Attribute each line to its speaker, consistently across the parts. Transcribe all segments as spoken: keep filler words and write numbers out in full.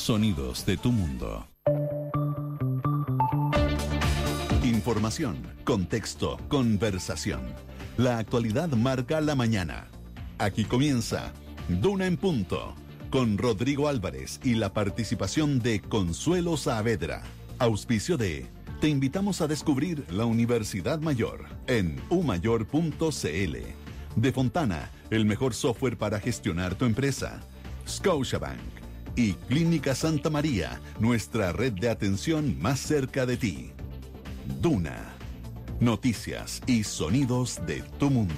Speaker 1: Sonidos de tu mundo. Información, contexto, conversación. La actualidad marca la mañana. Aquí comienza Duna en Punto, con Rodrigo Álvarez y la participación de Consuelo Saavedra. Auspicio de... Te invitamos a descubrir la Universidad Mayor en u mayor punto c l. De Fontana, el mejor software para gestionar tu empresa. Scotiabank y Clínica Santa María, nuestra red de atención más cerca de ti. Duna, noticias y sonidos de tu mundo.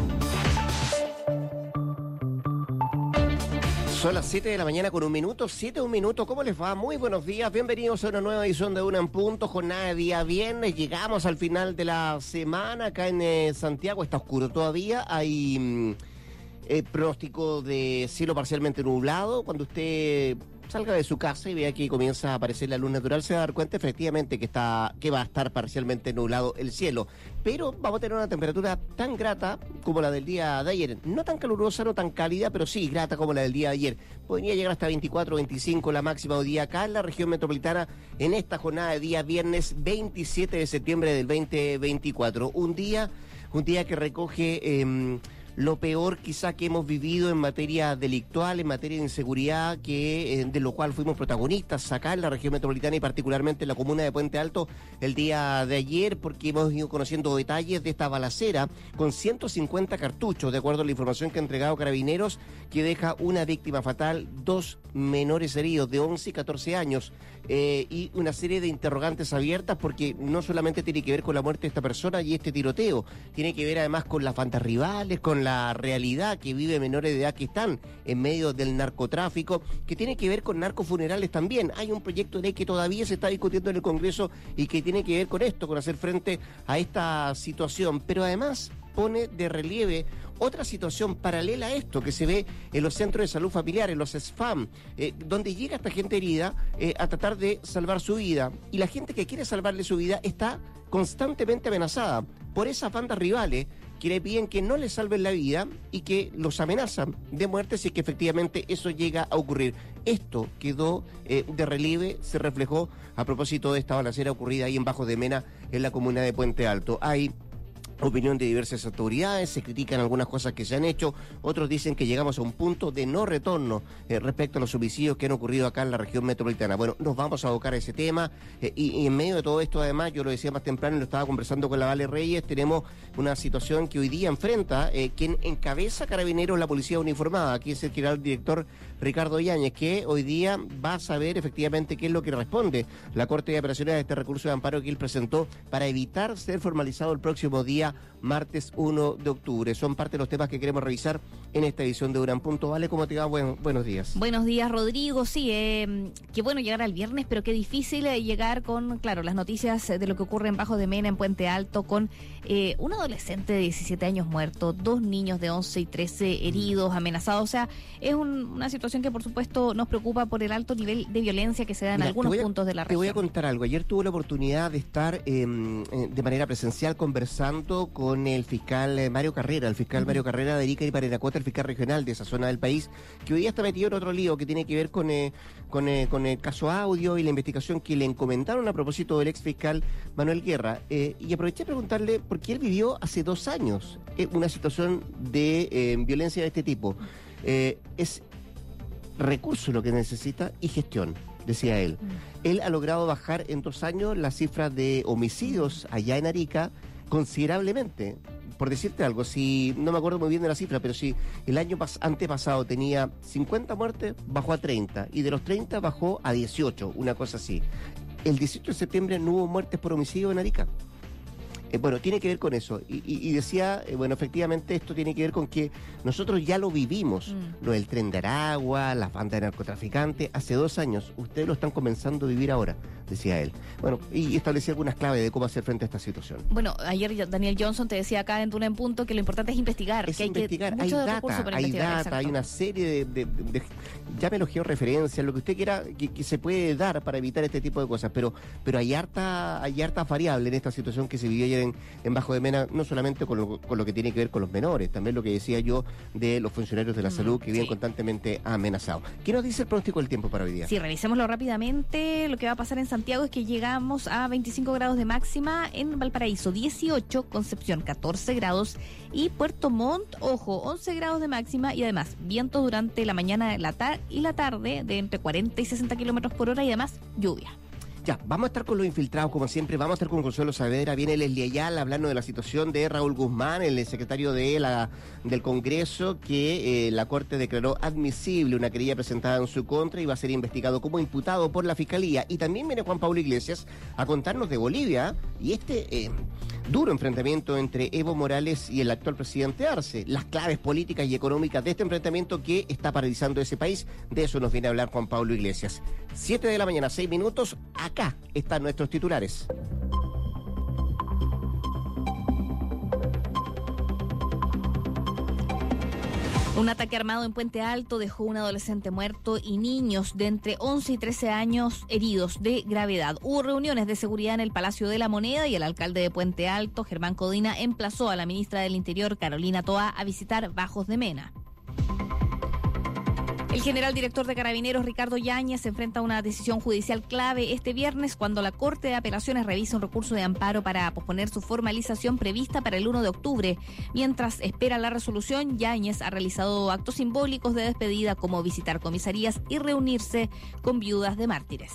Speaker 2: Son las siete de la mañana con un minuto, siete un minuto. ¿Cómo les va? Muy buenos días, bienvenidos a una nueva edición de Duna en Punto, jornada de día viernes. Llegamos al final de la semana acá en eh, Santiago, está oscuro todavía, hay mm, eh, pronóstico de cielo parcialmente nublado. Cuando usted salga de su casa y vea que comienza a aparecer la luz natural, se va a dar cuenta efectivamente que está que va a estar parcialmente nublado el cielo. Pero vamos a tener una temperatura tan grata como la del día de ayer. No tan calurosa, no tan cálida, pero sí grata como la del día de ayer. Podría llegar hasta veinticuatro, veinticinco la máxima hoy día acá en la región metropolitana en esta jornada de día viernes veintisiete de septiembre del veinte veinticuatro. Un día, un día que recoge... Eh, lo peor quizá que hemos vivido en materia delictual, en materia de inseguridad, que eh, de lo cual fuimos protagonistas acá en la región metropolitana y particularmente en la comuna de Puente Alto el día de ayer, porque hemos ido conociendo detalles de esta balacera con ciento cincuenta cartuchos, de acuerdo a la información que ha entregado Carabineros, que deja una víctima fatal, dos menores heridos de once y catorce años, eh, y una serie de interrogantes abiertas, porque no solamente tiene que ver con la muerte de esta persona y este tiroteo, tiene que ver además con las bandas rivales, con la realidad que vive menores de edad que están en medio del narcotráfico, que tiene que ver con narcofunerales también. Hay un proyecto de ley que todavía se está discutiendo en el Congreso y que tiene que ver con esto, con hacer frente a esta situación, pero además pone de relieve otra situación paralela a esto que se ve en los centros de salud familiar, en los S F A M, eh, donde llega esta gente herida eh, a tratar de salvar su vida, y la gente que quiere salvarle su vida está constantemente amenazada por esas bandas rivales que le piden que no le salven la vida y que los amenazan de muerte si es que efectivamente eso llega a ocurrir. Esto quedó eh, de relieve, se reflejó a propósito de esta balacera ocurrida ahí en Bajo de Mena, en la comuna de Puente Alto. Hay opinión de diversas autoridades, se critican algunas cosas que se han hecho, otros dicen que llegamos a un punto de no retorno eh, respecto a los homicidios que han ocurrido acá en la región metropolitana. Bueno, nos vamos a abocar a ese tema eh, y, y en medio de todo esto, además, yo lo decía más temprano y lo estaba conversando con la Vale Reyes, tenemos una situación que hoy día enfrenta eh, quien encabeza Carabineros, la policía uniformada, aquí es el general director Ricardo Yáñez, que hoy día va a saber efectivamente qué es lo que responde la Corte de Apelaciones a este recurso de amparo que él presentó para evitar ser formalizado el próximo día martes uno de octubre. Son parte de los temas que queremos revisar en esta edición de Duna en Punto. Vale, ¿cómo te va? Buen, buenos días.
Speaker 3: Buenos días, Rodrigo. Sí, eh, qué bueno llegar al viernes, pero qué difícil eh, llegar con, claro, las noticias de lo que ocurre en Bajo de Mena, en Puente Alto, con eh, un adolescente de diecisiete años muerto, dos niños de once y trece heridos, amenazados. O sea, es un, una situación que, por supuesto, nos preocupa por el alto nivel de violencia que se da en Mira, algunos a, puntos de la región.
Speaker 2: Te voy a contar algo. Ayer tuve la oportunidad de estar eh, de manera presencial conversando con el fiscal Mario Carrera, el fiscal uh-huh. Mario Carrera de Arica y Parinacota, el fiscal regional de esa zona del país, que hoy día está metido en otro lío que tiene que ver con, eh, con, eh, con el caso audio y la investigación que le encomendaron a propósito del ex fiscal Manuel Guerra. Eh, y aproveché a preguntarle por qué él vivió hace dos años eh, una situación de eh, violencia de este tipo. Eh, es recurso lo que necesita y gestión, decía él. Uh-huh. Él ha logrado bajar en dos años las cifras de homicidios allá en Arica considerablemente. Por decirte algo, si no me acuerdo muy bien de la cifra, pero si el año pas- antepasado tenía cincuenta muertes, bajó a treinta, y de los treinta bajó a dieciocho, una cosa así. El dieciocho de septiembre no hubo muertes por homicidio en Arica. Eh, bueno, tiene que ver con eso. Y, y, y decía, eh, bueno, efectivamente esto tiene que ver con que nosotros ya lo vivimos. Mm. Lo del tren de Aragua, las bandas de narcotraficantes, hace dos años. Ustedes lo están comenzando a vivir ahora, decía él. Bueno, y establecía algunas claves de cómo hacer frente a esta situación.
Speaker 3: Bueno, ayer Daniel Johnson te decía acá en Duna en Punto que lo importante es investigar.
Speaker 2: Es
Speaker 3: que hay
Speaker 2: investigar,
Speaker 3: que,
Speaker 2: hay data,
Speaker 3: para
Speaker 2: hay
Speaker 3: investigar,
Speaker 2: data,
Speaker 3: exacto.
Speaker 2: Hay una serie de, de, de, de llámelo georreferencias, lo que usted quiera, que, que se puede dar para evitar este tipo de cosas, pero, pero hay harta, hay harta variable en esta situación que se vivió ayer en, en Bajo de Mena, no solamente con lo, con lo que tiene que ver con los menores, también lo que decía yo de los funcionarios de la mm, salud que viven sí. constantemente amenazados. ¿Qué nos dice el pronóstico del tiempo para hoy día?
Speaker 3: Sí, revisémoslo rápidamente. Lo que va a pasar en Santiago es que llegamos a veinticinco grados de máxima, en Valparaíso dieciocho, Concepción catorce grados y Puerto Montt, ojo, once grados de máxima, y además vientos durante la mañana la tar- y la tarde de entre cuarenta y sesenta kilómetros por hora y además lluvia.
Speaker 2: Ya, vamos a estar con los infiltrados como siempre, vamos a estar con Consuelo Saavedra, viene Leslie Ayala hablando de la situación de Raúl Guzmán, el secretario de la, del Congreso, que eh, la Corte declaró admisible una querella presentada en su contra y va a ser investigado como imputado por la Fiscalía. Y también viene Juan Pablo Iglesias a contarnos de Bolivia y este eh, duro enfrentamiento entre Evo Morales y el actual presidente Arce, las claves políticas y económicas de este enfrentamiento que está paralizando ese país. De eso nos viene a hablar Juan Pablo Iglesias. siete de la mañana, seis minutos, acá están nuestros titulares.
Speaker 3: Un ataque armado en Puente Alto dejó un adolescente muerto y niños de entre once y trece años heridos de gravedad. Hubo reuniones de seguridad en el Palacio de la Moneda y el alcalde de Puente Alto, Germán Codina, emplazó a la ministra del Interior, Carolina Toá, a visitar Bajos de Mena. El general director de Carabineros, Ricardo Yáñez, se enfrenta a una decisión judicial clave este viernes cuando la Corte de Apelaciones revisa un recurso de amparo para posponer su formalización prevista para el uno de octubre. Mientras espera la resolución, Yáñez ha realizado actos simbólicos de despedida como visitar comisarías y reunirse con viudas de mártires.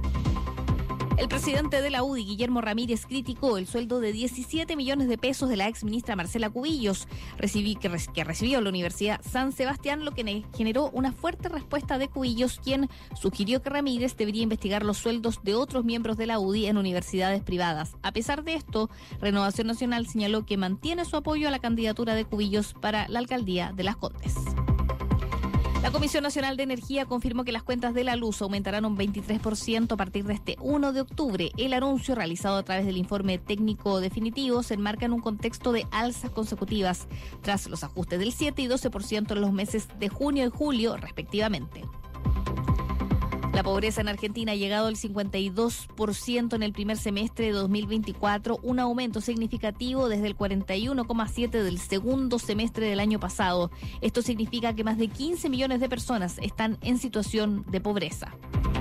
Speaker 3: El presidente de la U D I, Guillermo Ramírez, criticó el sueldo de diecisiete millones de pesos de la exministra Marcela Cubillos, recibí, que, que recibió la Universidad San Sebastián, lo que generó una fuerte respuesta de Cubillos, quien sugirió que Ramírez debería investigar los sueldos de otros miembros de la U D I en universidades privadas. A pesar de esto, Renovación Nacional señaló que mantiene su apoyo a la candidatura de Cubillos para la alcaldía de Las Condes. La Comisión Nacional de Energía confirmó que las cuentas de la luz aumentarán un veintitrés por ciento a partir de este uno de octubre. El anuncio, realizado a través del informe técnico definitivo, se enmarca en un contexto de alzas consecutivas, tras los ajustes del siete y doce por ciento en los meses de junio y julio, respectivamente. La pobreza en Argentina ha llegado al cincuenta y dos por ciento en el primer semestre de dos mil veinticuatro, un aumento significativo desde el cuarenta y uno coma siete por ciento del segundo semestre del año pasado. Esto significa que más de quince millones de personas están en situación de pobreza.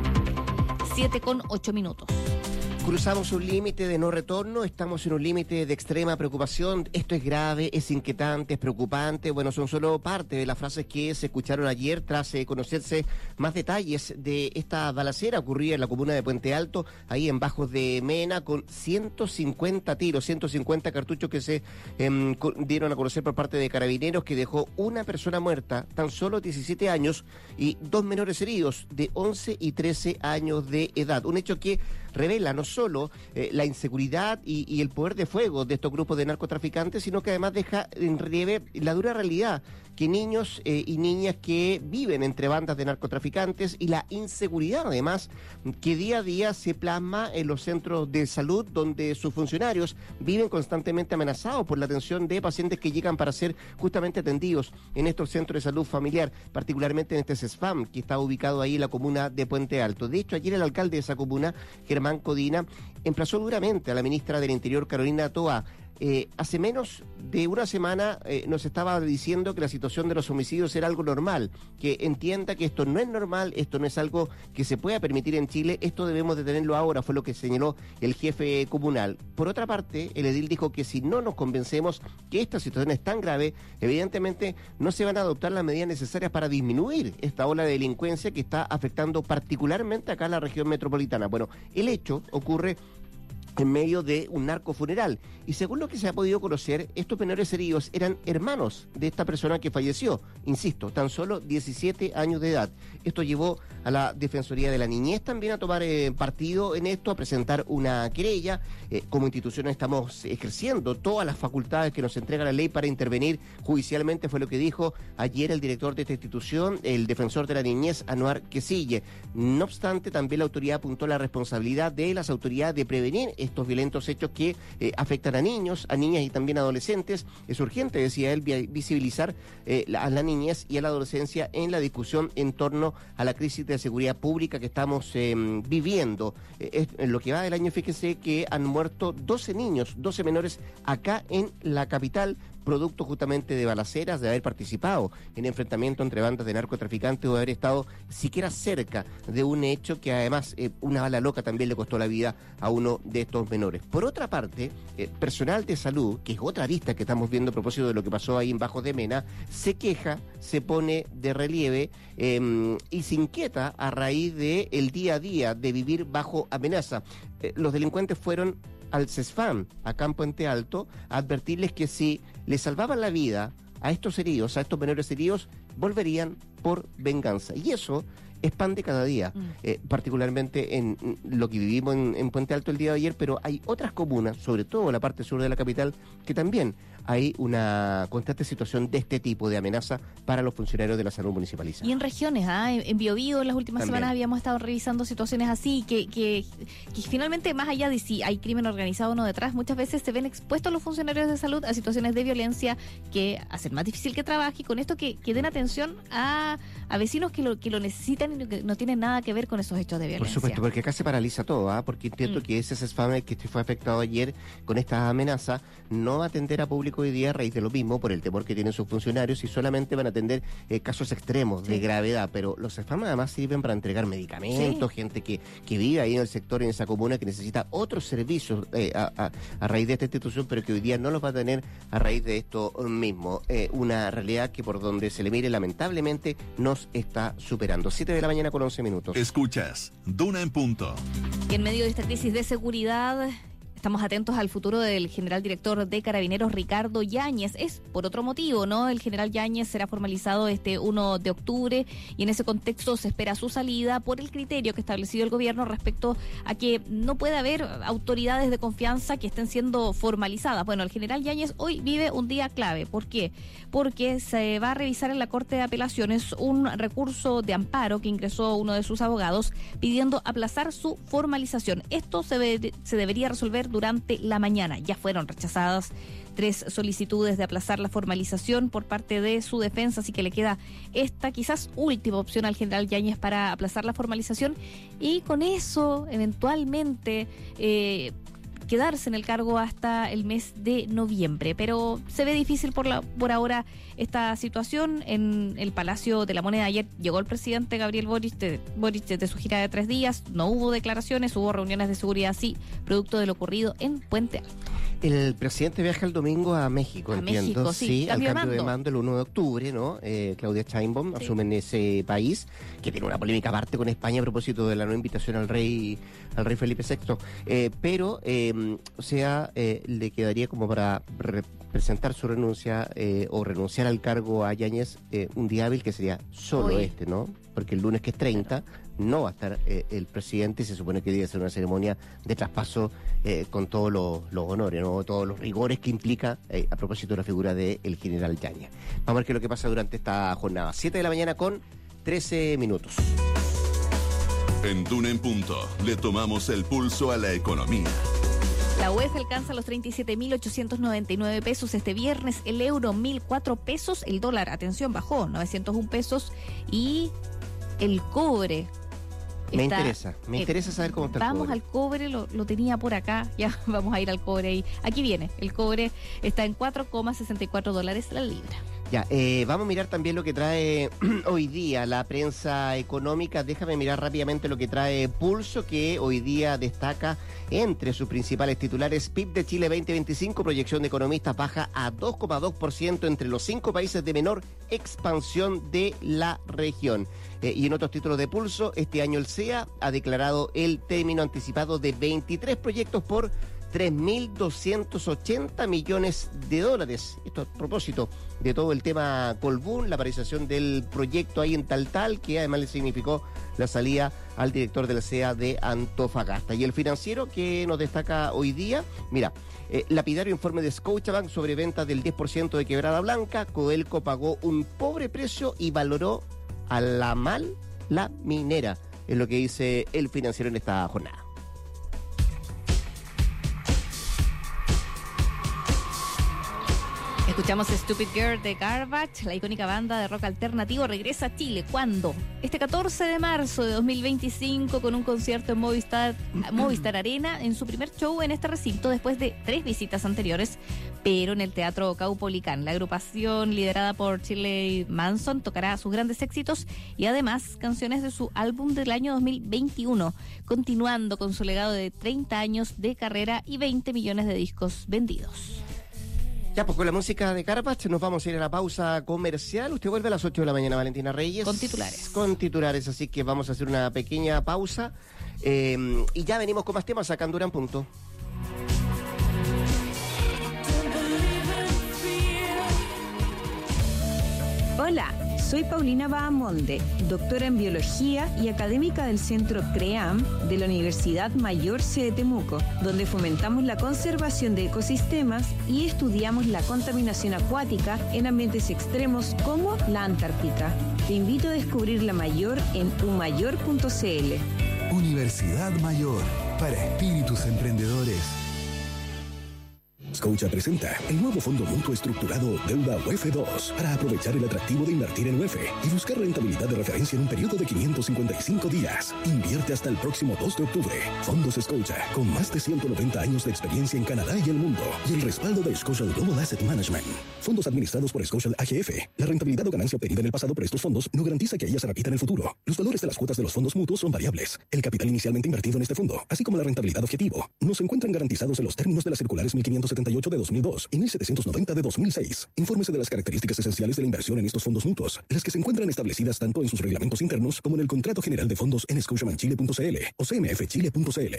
Speaker 3: siete con ocho minutos.
Speaker 2: Cruzamos un límite de no retorno, estamos en un límite de extrema preocupación. Esto es grave, es inquietante, es preocupante. Bueno, son solo parte de las frases que se escucharon ayer tras eh, conocerse más detalles de esta balacera ocurrida en la comuna de Puente Alto, ahí en Bajos de Mena, con ciento cincuenta tiros, ciento cincuenta cartuchos que se eh, dieron a conocer por parte de Carabineros, que dejó una persona muerta, tan solo diecisiete años, y dos menores heridos de once y trece años de edad. Un hecho que revela no solo eh, la inseguridad y, y el poder de fuego de estos grupos de narcotraficantes, sino que además deja en relieve la dura realidad que niños eh, y niñas que viven entre bandas de narcotraficantes y la inseguridad además que día a día se plasma en los centros de salud, donde sus funcionarios viven constantemente amenazados por la atención de pacientes que llegan para ser justamente atendidos en estos centros de salud familiar, particularmente en este CESFAM, que está ubicado ahí en la comuna de Puente Alto. De hecho, ayer el alcalde de esa comuna, Germán Codina, emplazó duramente a la ministra del Interior, Carolina Toá. Eh, hace menos de una semana eh, nos estaba diciendo que la situación de los homicidios era algo normal, que entienda que esto no es normal, esto no es algo que se pueda permitir en Chile, esto debemos de tenerlo ahora, fue lo que señaló el jefe comunal. Por otra parte, el edil dijo que si no nos convencemos que esta situación es tan grave, evidentemente no se van a adoptar las medidas necesarias para disminuir esta ola de delincuencia que está afectando particularmente acá en la región metropolitana. Bueno, el hecho ocurre en medio de un narcofuneral. Y según lo que se ha podido conocer, estos menores heridos eran hermanos de esta persona que falleció. Insisto, tan solo diecisiete años de edad. Esto llevó a la Defensoría de la Niñez también a tomar eh, partido en esto, a presentar una querella. Eh, como institución estamos ejerciendo todas las facultades que nos entrega la ley para intervenir judicialmente, fue lo que dijo ayer el director de esta institución, el defensor de la niñez, Anuar Quesille. No obstante, también la autoridad apuntó la responsabilidad de las autoridades de prevenir estos violentos hechos que eh, afectan a niños, a niñas y también a adolescentes. Es urgente, decía él, visibilizar eh, a la niñez y a la adolescencia en la discusión en torno a la crisis de seguridad pública que estamos eh, viviendo. Eh, en lo que va del año, fíjese que han muerto doce niños, doce menores acá en la capital, producto justamente de balaceras, de haber participado en enfrentamiento entre bandas de narcotraficantes o de haber estado siquiera cerca de un hecho que además eh, una bala loca también le costó la vida a uno de estos menores. Por otra parte, eh, personal de salud, que es otra arista que estamos viendo a propósito de lo que pasó ahí en Bajos de Mena, se queja, se pone de relieve eh, y se inquieta a raíz de el día a día de vivir bajo amenaza. Eh, los delincuentes fueron al CESFAM, acá en Puente Alto, a advertirles que si le salvaban la vida a estos heridos, a estos menores heridos, volverían por venganza. Y eso es pan de cada día, mm. eh, particularmente en lo que vivimos en, en Puente Alto el día de ayer, pero hay otras comunas, sobre todo la parte sur de la capital, que también hay una constante situación de este tipo de amenaza para los funcionarios de la salud municipalizada.
Speaker 3: Y en regiones, ¿ah? en Biobío en las últimas
Speaker 2: también.
Speaker 3: semanas habíamos estado revisando situaciones así, que, que, que finalmente, más allá de si hay crimen organizado o no detrás, muchas veces se ven expuestos los funcionarios de salud a situaciones de violencia que hacen más difícil que trabaje, y con esto que, que den atención a, a vecinos que lo, que lo necesitan y que no tienen nada que ver con esos hechos de violencia.
Speaker 2: Por supuesto, porque acá se paraliza todo, ¿ah? porque entiendo mm. que ese CESFAM que fue afectado ayer con esta amenaza no va a atender a público hoy día a raíz de lo mismo, por el temor que tienen sus funcionarios, y solamente van a atender eh, casos extremos sí. de gravedad, pero los CESFAM además sirven para entregar medicamentos, sí. gente que, que vive ahí en el sector, en esa comuna, que necesita otros servicios eh, a, a, a raíz de esta institución, pero que hoy día no los va a tener a raíz de esto mismo. Eh, una realidad que por donde se le mire, lamentablemente, nos está superando. siete de la mañana con once minutos.
Speaker 1: Escuchas Duna en Punto.
Speaker 3: Y en medio de esta crisis de seguridad, estamos atentos al futuro del general director de Carabineros, Ricardo Yáñez. Es por otro motivo, ¿no? El general Yáñez será formalizado este uno de octubre y en ese contexto se espera su salida por el criterio que ha establecido el gobierno respecto a que no puede haber autoridades de confianza que estén siendo formalizadas. Bueno, el general Yáñez hoy vive un día clave. ¿Por qué? Porque se va a revisar en la Corte de Apelaciones un recurso de amparo que ingresó uno de sus abogados pidiendo aplazar su formalización. Esto se, ve, se debería resolver durante la mañana. Ya fueron rechazadas tres solicitudes de aplazar la formalización por parte de su defensa, así que le queda esta quizás última opción al general Yáñez para aplazar la formalización y con eso eventualmente eh, quedarse en el cargo hasta el mes de noviembre, pero se ve difícil por la por ahora esta situación. En el Palacio de la Moneda ayer llegó el presidente Gabriel Boric de, Boric de su gira de tres días, no hubo declaraciones, hubo reuniones de seguridad, sí, producto de lo ocurrido en Puente Alto.
Speaker 2: El presidente viaja el domingo a México,
Speaker 3: a
Speaker 2: entiendo,
Speaker 3: México, sí,
Speaker 2: sí al cambio
Speaker 3: mando.
Speaker 2: de mando el uno de octubre, ¿no? Eh, Claudia Sheinbaum sí. asume en ese país, que tiene una polémica aparte con España a propósito de la no invitación al rey al rey Felipe sexto, eh, pero, eh, o sea, eh, le quedaría como para presentar su renuncia eh, o renunciar al cargo a Yáñez eh, un día hábil que sería solo Hoy. este, ¿no? Porque el lunes, que es treinta, no va a estar eh, el presidente y se supone que debe ser una ceremonia de traspaso eh, con todos los, los honores, ¿no? Todos los rigores que implica eh, a propósito de la figura del general Yáñez. Vamos a ver qué es lo que pasa durante esta jornada. siete de la mañana con trece minutos.
Speaker 1: En Duna en Punto le tomamos el pulso a la economía.
Speaker 3: La U E F alcanza los treinta y siete mil ochocientos noventa y nueve pesos este viernes, el euro mil cuatro pesos, el dólar, atención, bajó novecientos un pesos y el cobre.
Speaker 2: Me
Speaker 3: está,
Speaker 2: interesa, me eh, interesa saber cómo está el cobre.
Speaker 3: Vamos al cobre, lo, lo tenía por acá, ya vamos a ir al cobre ahí. Aquí viene, el cobre está en cuatro coma sesenta y cuatro dólares la libra.
Speaker 2: Ya, eh, vamos a mirar también lo que trae hoy día la prensa económica. Déjame mirar rápidamente lo que trae Pulso, que hoy día destaca entre sus principales titulares: P I B de Chile veinte veinticinco, proyección de economistas baja a dos coma dos por ciento entre los cinco países de menor expansión de la región. Eh, y en otros títulos de Pulso, este año el C E A ha declarado el término anticipado de veintitrés proyectos por tres mil doscientos ochenta millones de dólares. Esto a propósito de todo el tema Colbún, la paralización del proyecto ahí en Taltal, que además le significó la salida al director del C E A de Antofagasta. Y el Financiero, que nos destaca hoy día, mira, eh, lapidario informe de Scotiabank sobre ventas del diez por ciento de Quebrada Blanca. Codelco pagó un pobre precio y valoró a la mal la minera, es lo que dice el Financiero en esta jornada.
Speaker 3: Escuchamos Stupid Girl de Garbage, la icónica banda de rock alternativo regresa a Chile. ¿Cuándo? Este catorce de marzo de dos mil veinticinco con un concierto en Movistar, Movistar Arena en su primer show en este recinto después de tres visitas anteriores, pero en el Teatro Caupolicán. La agrupación liderada por Shirley Manson tocará sus grandes éxitos y además canciones de su álbum del año dos mil veintiuno, continuando con su legado de treinta años de carrera y veinte millones de discos vendidos.
Speaker 2: Ya, pues con la música de Garbage nos vamos a ir a la pausa comercial. Usted vuelve a las ocho de la mañana, Valentina Reyes.
Speaker 3: Con titulares.
Speaker 2: Con titulares, así que vamos a hacer una pequeña pausa. Eh, y ya venimos con más temas acá en Duna en Punto.
Speaker 4: Hola, soy Paulina Bahamonde, doctora en Biología y académica del Centro CREAM de la Universidad Mayor C de Temuco, donde fomentamos la conservación de ecosistemas y estudiamos la contaminación acuática en ambientes extremos como la Antártica. Te invito a descubrir la Mayor en u mayor punto c l.
Speaker 5: Universidad Mayor, para espíritus emprendedores.
Speaker 6: Scotia presenta el nuevo fondo mutuo estructurado Deuda U F dos para aprovechar el atractivo de invertir en U F y buscar rentabilidad de referencia en un periodo de quinientos cincuenta y cinco días. Invierte hasta el próximo dos de octubre. Fondos Scotia, con más de ciento noventa años de experiencia en Canadá y el mundo, y el respaldo de Scotia Global Asset Management. Fondos administrados por Scotia A G F. La rentabilidad o ganancia obtenida en el pasado por estos fondos no garantiza que ella se repita en el futuro. Los valores de las cuotas de los fondos mutuos son variables. El capital inicialmente invertido en este fondo, así como la rentabilidad objetivo, no se encuentran garantizados en los términos de las circulares mil quinientos setenta y ocho de dos mil dos y mil setecientos noventa de dos mil seis. Infórmese de las características esenciales de la inversión en estos fondos mutuos, las que se encuentran establecidas tanto en sus reglamentos internos como en el Contrato General de Fondos en scotiabank chile punto c l o c m f chile punto c l.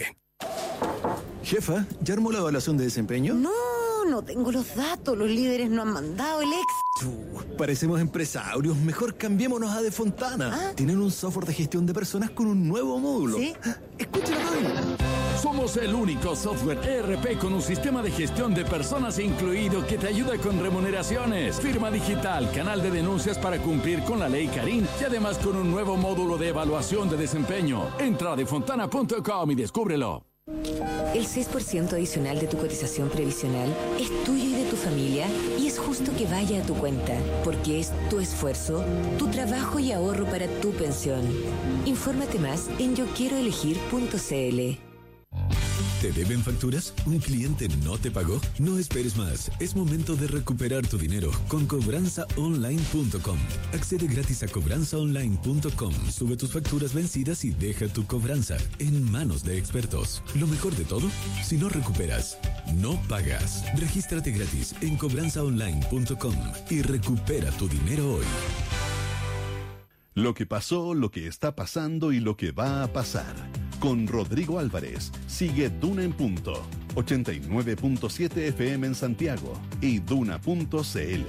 Speaker 5: Jefa, ¿ya armó la evaluación de desempeño?
Speaker 7: No, no tengo los datos. Los líderes no han mandado el ex.
Speaker 5: Chu, parecemos empresarios. Mejor cambiémonos a De Fontana.
Speaker 7: ¿Ah?
Speaker 5: Tienen un software de gestión de personas con un nuevo módulo.
Speaker 7: ¿Sí?
Speaker 5: Escúchalo, Tony.
Speaker 8: Somos el único software E R P con un sistema de gestión de personas incluido que te ayuda con remuneraciones, firma digital, canal de denuncias para cumplir con la ley Carín y además con un nuevo módulo de evaluación de desempeño. Entra a defontana punto com y descúbrelo.
Speaker 9: El seis por ciento adicional de tu cotización previsional es tuyo y de tu familia y es justo que vaya a tu cuenta, porque es tu esfuerzo, tu trabajo y ahorro para tu pensión. Infórmate más en yo quiero elegir punto c l.
Speaker 10: ¿Te deben facturas? ¿Un cliente no te pagó? No esperes más. Es momento de recuperar tu dinero con cobranza online punto com. Accede gratis a cobranza online punto com. Sube tus facturas vencidas y deja tu cobranza en manos de expertos. Lo mejor de todo, si no recuperas, no pagas. Regístrate gratis en cobranza online punto com y recupera tu dinero hoy.
Speaker 1: Lo que pasó, lo que está pasando y lo que va a pasar. Con Rodrigo Álvarez, sigue Duna en Punto, ochenta y nueve punto siete F M en Santiago y duna punto c l.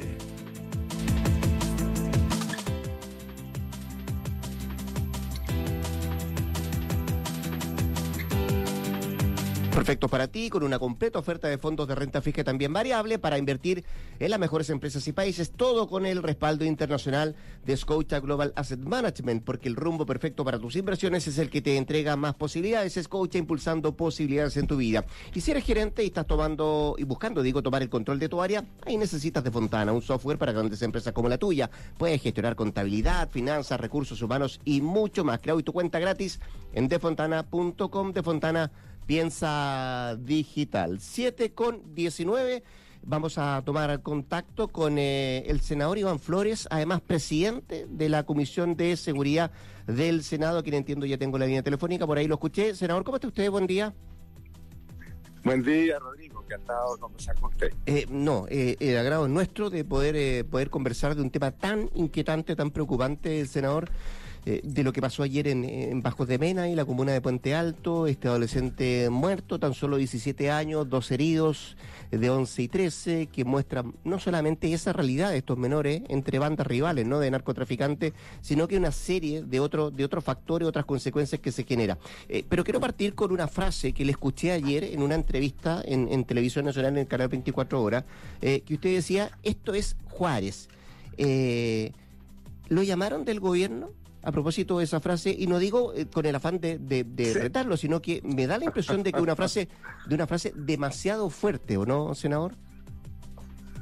Speaker 2: Perfecto para ti, con una completa oferta de fondos de renta fija también variable para invertir en las mejores empresas y países, todo con el respaldo internacional de Scotia Global Asset Management, porque el rumbo perfecto para tus inversiones es el que te entrega más posibilidades. Scotia, impulsando posibilidades en tu vida. Y si eres gerente y estás tomando y buscando, digo, tomar el control de tu área, ahí necesitas De Fontana, un software para grandes empresas como la tuya. Puedes gestionar contabilidad, finanzas, recursos humanos y mucho más. Crea hoy tu cuenta gratis en defontana punto com. De Fontana piensa digital. siete con diecinueve. Vamos a tomar contacto con eh, el senador Iván Flores, además presidente de la Comisión de Seguridad del Senado, quien entiendo ya tengo la línea telefónica, por ahí lo escuché. Senador, ¿cómo está usted? Buen día.
Speaker 11: Buen día, Rodrigo. Encantado de conversar con usted.
Speaker 2: Eh, no, eh, el agrado es nuestro de poder, eh, poder conversar de un tema tan inquietante, tan preocupante, senador. Eh, de lo que pasó ayer en, en Bajos de Mena y la comuna de Puente Alto, este adolescente muerto, tan solo diecisiete años, dos heridos de once y trece, que muestran no solamente esa realidad de estos menores entre bandas rivales, ¿no?, de narcotraficantes, sino que una serie de otros de otros factores, otras consecuencias que se genera. Eh, pero quiero partir con una frase que le escuché ayer en una entrevista en, en Televisión Nacional, en el canal veinticuatro horas, eh, que usted decía, esto es Juárez. Eh, ¿Lo llamaron del gobierno a propósito de esa frase? Y no digo eh, con el afán de, de, de sí. retarlo, sino que me da la impresión de que una frase de una frase demasiado fuerte, ¿o no, senador?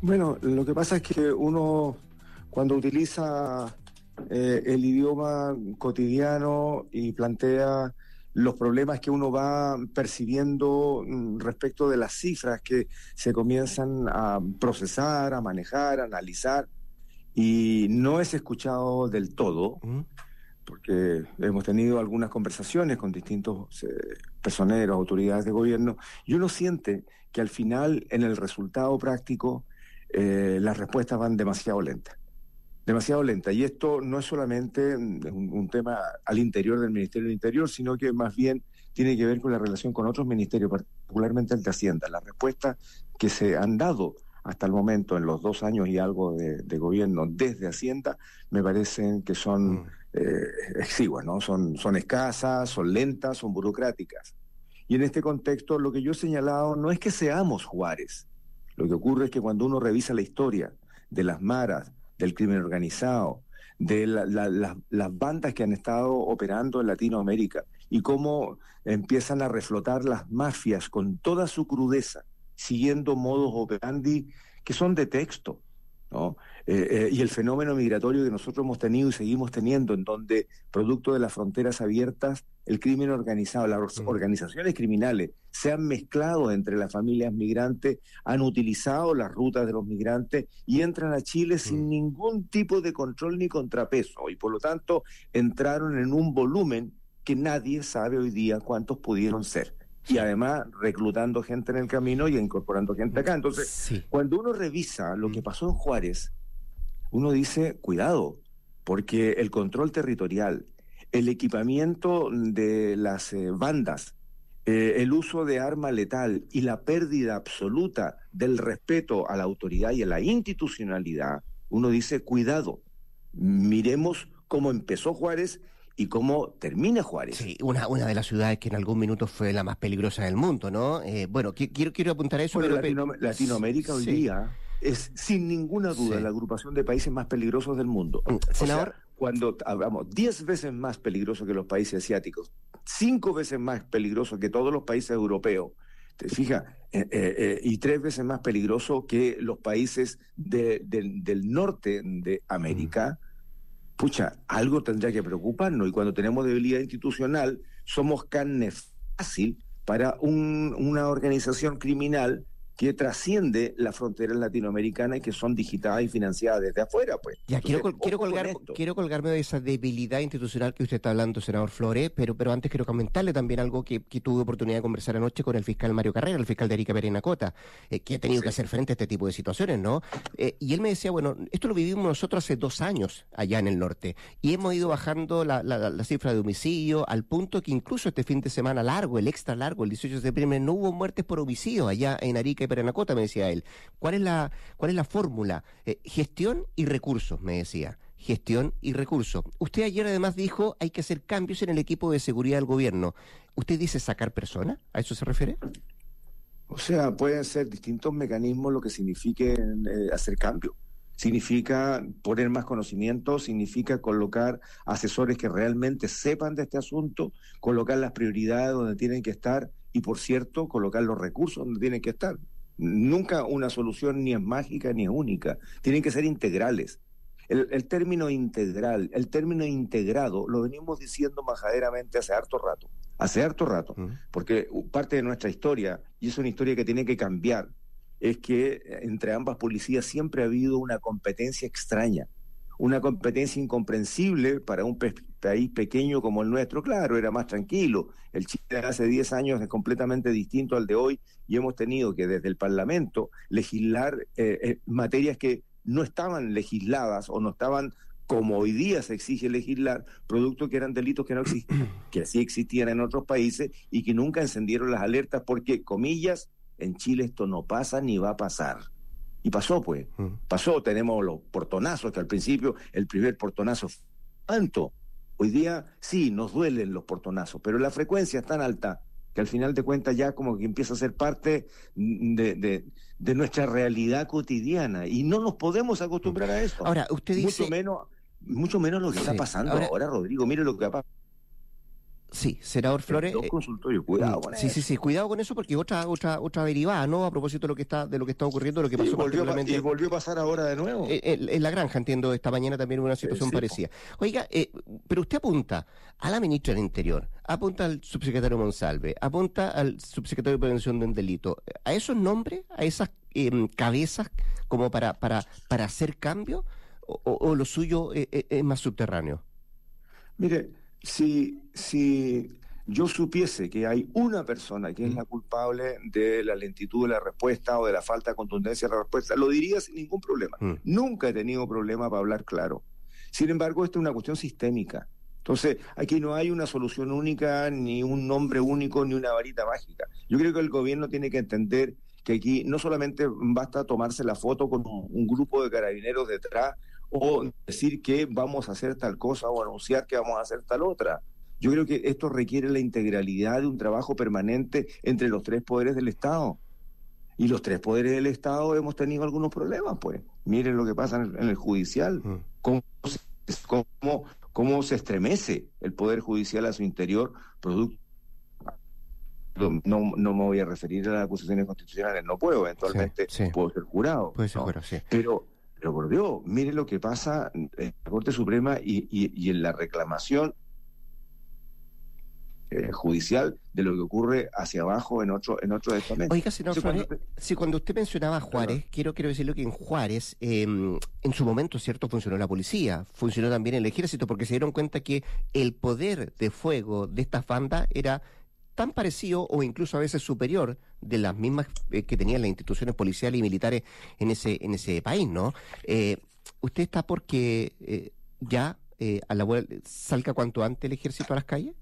Speaker 11: Bueno, lo que pasa es que uno cuando utiliza eh, el idioma cotidiano y plantea los problemas que uno va percibiendo respecto de las cifras que se comienzan a procesar, a manejar, a analizar, y no es escuchado del todo, porque hemos tenido algunas conversaciones con distintos eh, personeros, autoridades de gobierno, y uno siente que al final, en el resultado práctico, eh, las respuestas van demasiado lentas. Demasiado lenta. Y esto no es solamente un, un tema al interior del Ministerio del Interior, sino que más bien tiene que ver con la relación con otros ministerios, particularmente el de Hacienda. Las respuestas que se han dado hasta el momento en los dos años y algo de, de gobierno desde Hacienda me parecen que son mm. eh, exiguas, ¿no? Son, son escasas, son lentas, son burocráticas. Y en este contexto lo que yo he señalado no es que seamos Juárez. Lo que ocurre es que cuando uno revisa la historia de las maras, del crimen organizado, de la, la, la, las bandas que han estado operando en Latinoamérica y cómo empiezan a reflotar las mafias con toda su crudeza, siguiendo modos operandi que son de texto, ¿no? Eh, eh, y el fenómeno migratorio que nosotros hemos tenido y seguimos teniendo, en donde, producto de las fronteras abiertas, el crimen organizado, las mm. organizaciones criminales se han mezclado entre las familias migrantes, han utilizado las rutas de los migrantes y entran a Chile mm. sin ningún tipo de control ni contrapeso, y por lo tanto entraron en un volumen que nadie sabe hoy día cuántos pudieron ser. Y además reclutando gente en el camino y incorporando gente acá. Entonces, sí. cuando uno revisa lo que pasó en Juárez, uno dice, cuidado, porque el control territorial, el equipamiento de las eh, bandas, eh, el uso de arma letal y la pérdida absoluta del respeto a la autoridad y a la institucionalidad, uno dice, cuidado, miremos cómo empezó Juárez y cómo termina Juárez.
Speaker 2: Sí, una, una de las ciudades que en algún minuto fue la más peligrosa del mundo, ¿no? Eh, bueno, quiero, quiero apuntar a eso.
Speaker 11: Bueno,
Speaker 2: pero...
Speaker 11: Latino, Latinoamérica hoy sí. día es, sin ninguna duda, sí. la agrupación de países más peligrosos del mundo.
Speaker 2: Senador...
Speaker 11: O sea, cuando hablamos diez veces más peligroso que los países asiáticos, cinco veces más peligroso que todos los países europeos, te fijas, eh, eh, y tres veces más peligroso que los países de, de, del norte de América, mm. pucha, algo tendría que preocuparnos, y cuando tenemos debilidad institucional, somos carne fácil para un, una organización criminal que trasciende las fronteras latinoamericanas y que son digitadas y financiadas desde afuera, pues.
Speaker 2: Ya, Entonces, quiero, quiero, colgar, quiero colgarme de esa debilidad institucional que usted está hablando, senador Flores, pero, pero antes quiero comentarle también algo que, que tuve oportunidad de conversar anoche con el fiscal Mario Carrera, el fiscal de Arica Parinacota, eh, que ha tenido sí. que hacer frente a este tipo de situaciones, ¿no? Eh, y él me decía, bueno, esto lo vivimos nosotros hace dos años allá en el norte, y hemos ido bajando la, la, la cifra de homicidio al punto que incluso este fin de semana largo, el extra largo, el dieciocho de septiembre, no hubo muertes por homicidio allá en Arica y Parinacota, me decía él. ¿Cuál es la, cuál es la fórmula? Eh, gestión y recursos, me decía. Gestión y recursos. Usted ayer además dijo hay que hacer cambios en el equipo de seguridad del gobierno. ¿Usted dice sacar personas? ¿A eso se refiere?
Speaker 11: O sea, pueden ser distintos mecanismos lo que signifique eh, hacer cambios. Significa poner más conocimiento, significa colocar asesores que realmente sepan de este asunto, colocar las prioridades donde tienen que estar y, por cierto, colocar los recursos donde tienen que estar. Nunca una solución ni es mágica ni es única, tienen que ser integrales. El, el término integral, el término integrado, lo venimos diciendo majaderamente hace harto rato, hace harto rato, uh-huh. porque parte de nuestra historia, y es una historia que tiene que cambiar, es que entre ambas policías siempre ha habido una competencia extraña, una competencia incomprensible para un pe- país pequeño como el nuestro. Claro, era más tranquilo. El Chile de hace diez años es completamente distinto al de hoy y hemos tenido que desde el Parlamento legislar eh, eh, materias que no estaban legisladas o no estaban como hoy día se exige legislar, producto que eran delitos que no existían, que sí existían en otros países y que nunca encendieron las alertas porque, comillas, en Chile esto no pasa ni va a pasar. Y pasó, pues, pasó, tenemos los portonazos, que al principio el primer portonazo fue tanto. Hoy día sí, nos duelen los portonazos, pero la frecuencia es tan alta que al final de cuentas ya como que empieza a ser parte de, de, de nuestra realidad cotidiana y no nos podemos acostumbrar a eso.
Speaker 2: Ahora, usted dice...
Speaker 11: Mucho menos, mucho menos lo que sí. está pasando ahora, ahora, Rodrigo, mire lo que ha pasado.
Speaker 2: Sí, senador Flores.
Speaker 11: Dos consultorios, cuidado con
Speaker 2: sí,
Speaker 11: eso.
Speaker 2: Sí, sí, cuidado con eso porque otra otra otra derivada, ¿no? A propósito de lo que está de lo que está ocurriendo, lo que pasó
Speaker 11: y volvió,
Speaker 2: particularmente.
Speaker 11: Y volvió a pasar ahora de nuevo.
Speaker 2: En, en la granja, entiendo, esta mañana también hubo una situación
Speaker 11: sí, sí,
Speaker 2: parecida. Oiga, eh, pero usted apunta a la ministra del Interior, apunta al subsecretario Monsalve, apunta al subsecretario de Prevención del Delito. ¿A esos nombres, a esas eh, cabezas como para, para, para hacer cambio? ¿O, o lo suyo es, es más subterráneo?
Speaker 11: Mire, si... si... yo supiese que hay una persona que es la culpable de la lentitud de la respuesta o de la falta de contundencia de la respuesta, lo diría sin ningún problema. Mm. Nunca he tenido problema para hablar claro. Sin embargo, esto es una cuestión sistémica. Entonces, aquí no hay una solución única, ni un nombre único, ni una varita mágica. Yo creo que el gobierno tiene que entender que aquí no solamente basta tomarse la foto con un, un grupo de carabineros detrás o decir que vamos a hacer tal cosa o anunciar que vamos a hacer tal otra. Yo creo que esto requiere la integralidad de un trabajo permanente entre los tres poderes del Estado. Y los tres poderes del Estado hemos tenido algunos problemas, pues. Miren lo que pasa en el, en el judicial. Mm. Cómo, cómo, cómo se estremece el Poder Judicial a su interior, producto... No, no me voy a referir a las acusaciones constitucionales, no puedo, eventualmente sí, sí. puedo ser jurado.
Speaker 2: Puede ser
Speaker 11: ¿no?
Speaker 2: jurado, sí.
Speaker 11: Pero, pero por Dios, miren lo que pasa en la Corte Suprema y, y, y en la reclamación Eh, judicial de lo que ocurre hacia abajo en otro en otro estamento.
Speaker 2: Oiga, señor Flores, cuando, te... sí, cuando usted mencionaba a Juárez, claro. quiero quiero decirle que en Juárez, eh, en su momento, cierto, funcionó la policía, funcionó también el ejército, porque se dieron cuenta que el poder de fuego de estas bandas era tan parecido o incluso a veces superior de las mismas eh, que tenían las instituciones policiales y militares en ese en ese país, ¿no? Eh, ¿Usted está porque eh, ya eh, a la vuelta salga cuanto antes el ejército a las calles?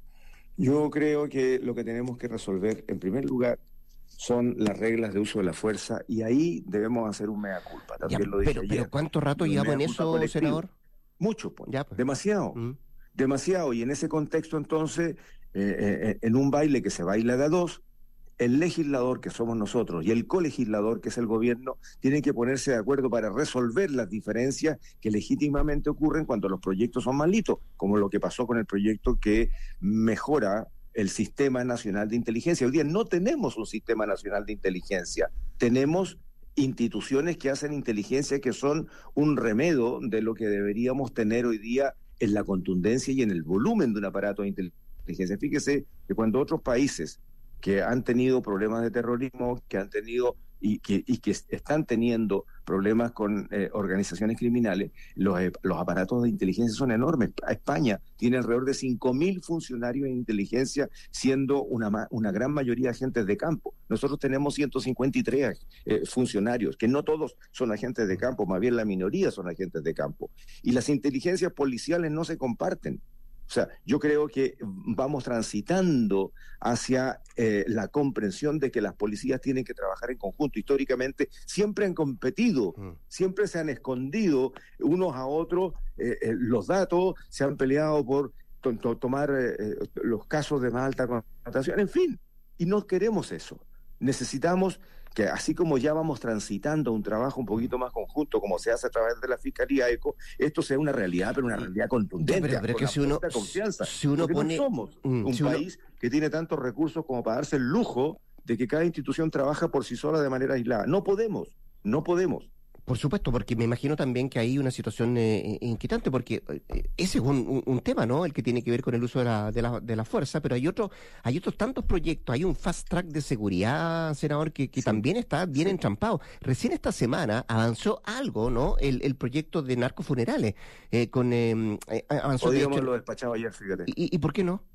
Speaker 11: Yo creo que lo que tenemos que resolver, en primer lugar, son las reglas de uso de la fuerza, y ahí debemos hacer un mea culpa. También
Speaker 2: ya,
Speaker 11: lo dije
Speaker 2: pero,
Speaker 11: ayer.
Speaker 2: pero ¿cuánto rato llevamos en eso, colectivo. senador?
Speaker 11: Mucho, pues.
Speaker 2: Ya, pues.
Speaker 11: Demasiado.
Speaker 2: Mm.
Speaker 11: Demasiado. Y en ese contexto, entonces, eh, eh, en un baile que se baila de a dos, el legislador, que somos nosotros, y el colegislador, que es el gobierno, tienen que ponerse de acuerdo para resolver las diferencias que legítimamente ocurren cuando los proyectos son malitos, como lo que pasó con el proyecto que mejora el Sistema Nacional de Inteligencia. Hoy día no tenemos un Sistema Nacional de Inteligencia, tenemos instituciones que hacen inteligencia que son un remedio de lo que deberíamos tener hoy día en la contundencia y en el volumen de un aparato de inteligencia. Fíjese que cuando otros países que han tenido problemas de terrorismo, que han tenido y que, y que están teniendo problemas con eh, organizaciones criminales, los, eh, los aparatos de inteligencia son enormes. España tiene alrededor de cinco mil funcionarios en inteligencia, siendo una, una gran mayoría agentes de campo. Nosotros tenemos ciento cincuenta y tres eh, funcionarios, que no todos son agentes de campo, más bien la minoría son agentes de campo. Y las inteligencias policiales no se comparten. O sea, yo creo que vamos transitando hacia eh, la comprensión de que las policías tienen que trabajar en conjunto. Históricamente siempre han competido, mm. siempre se han escondido unos a otros eh, eh, los datos, se han peleado por to- to- tomar eh, los casos de más alta connotación, en fin, y no queremos eso. Necesitamos que, así como ya vamos transitando un trabajo un poquito más conjunto, como se hace a través de la Fiscalía ECO, esto sea una realidad, pero una realidad contundente.
Speaker 2: Pero, pero, pero que si uno,
Speaker 11: confianza,
Speaker 2: si uno pone...
Speaker 11: no somos
Speaker 2: mm,
Speaker 11: un
Speaker 2: si
Speaker 11: país
Speaker 2: uno...
Speaker 11: que tiene tantos recursos como para darse el lujo de que cada institución trabaja por sí sola de manera aislada. No podemos, no podemos.
Speaker 2: Por supuesto, porque me imagino también que hay una situación eh, inquietante, porque eh, ese es un, un, un tema, ¿no? El que tiene que ver con el uso de la, de la, de la fuerza, pero hay otro, hay otros tantos proyectos, hay un fast track de seguridad, senador, que, que sí. también está bien sí. entrampado. Recién esta semana avanzó algo, ¿no? El, el proyecto de narcofunerales, eh, con eh, avanzó.
Speaker 11: Podríamos lo despachado ayer, fíjate.
Speaker 2: ¿Y, ¿Y por qué no?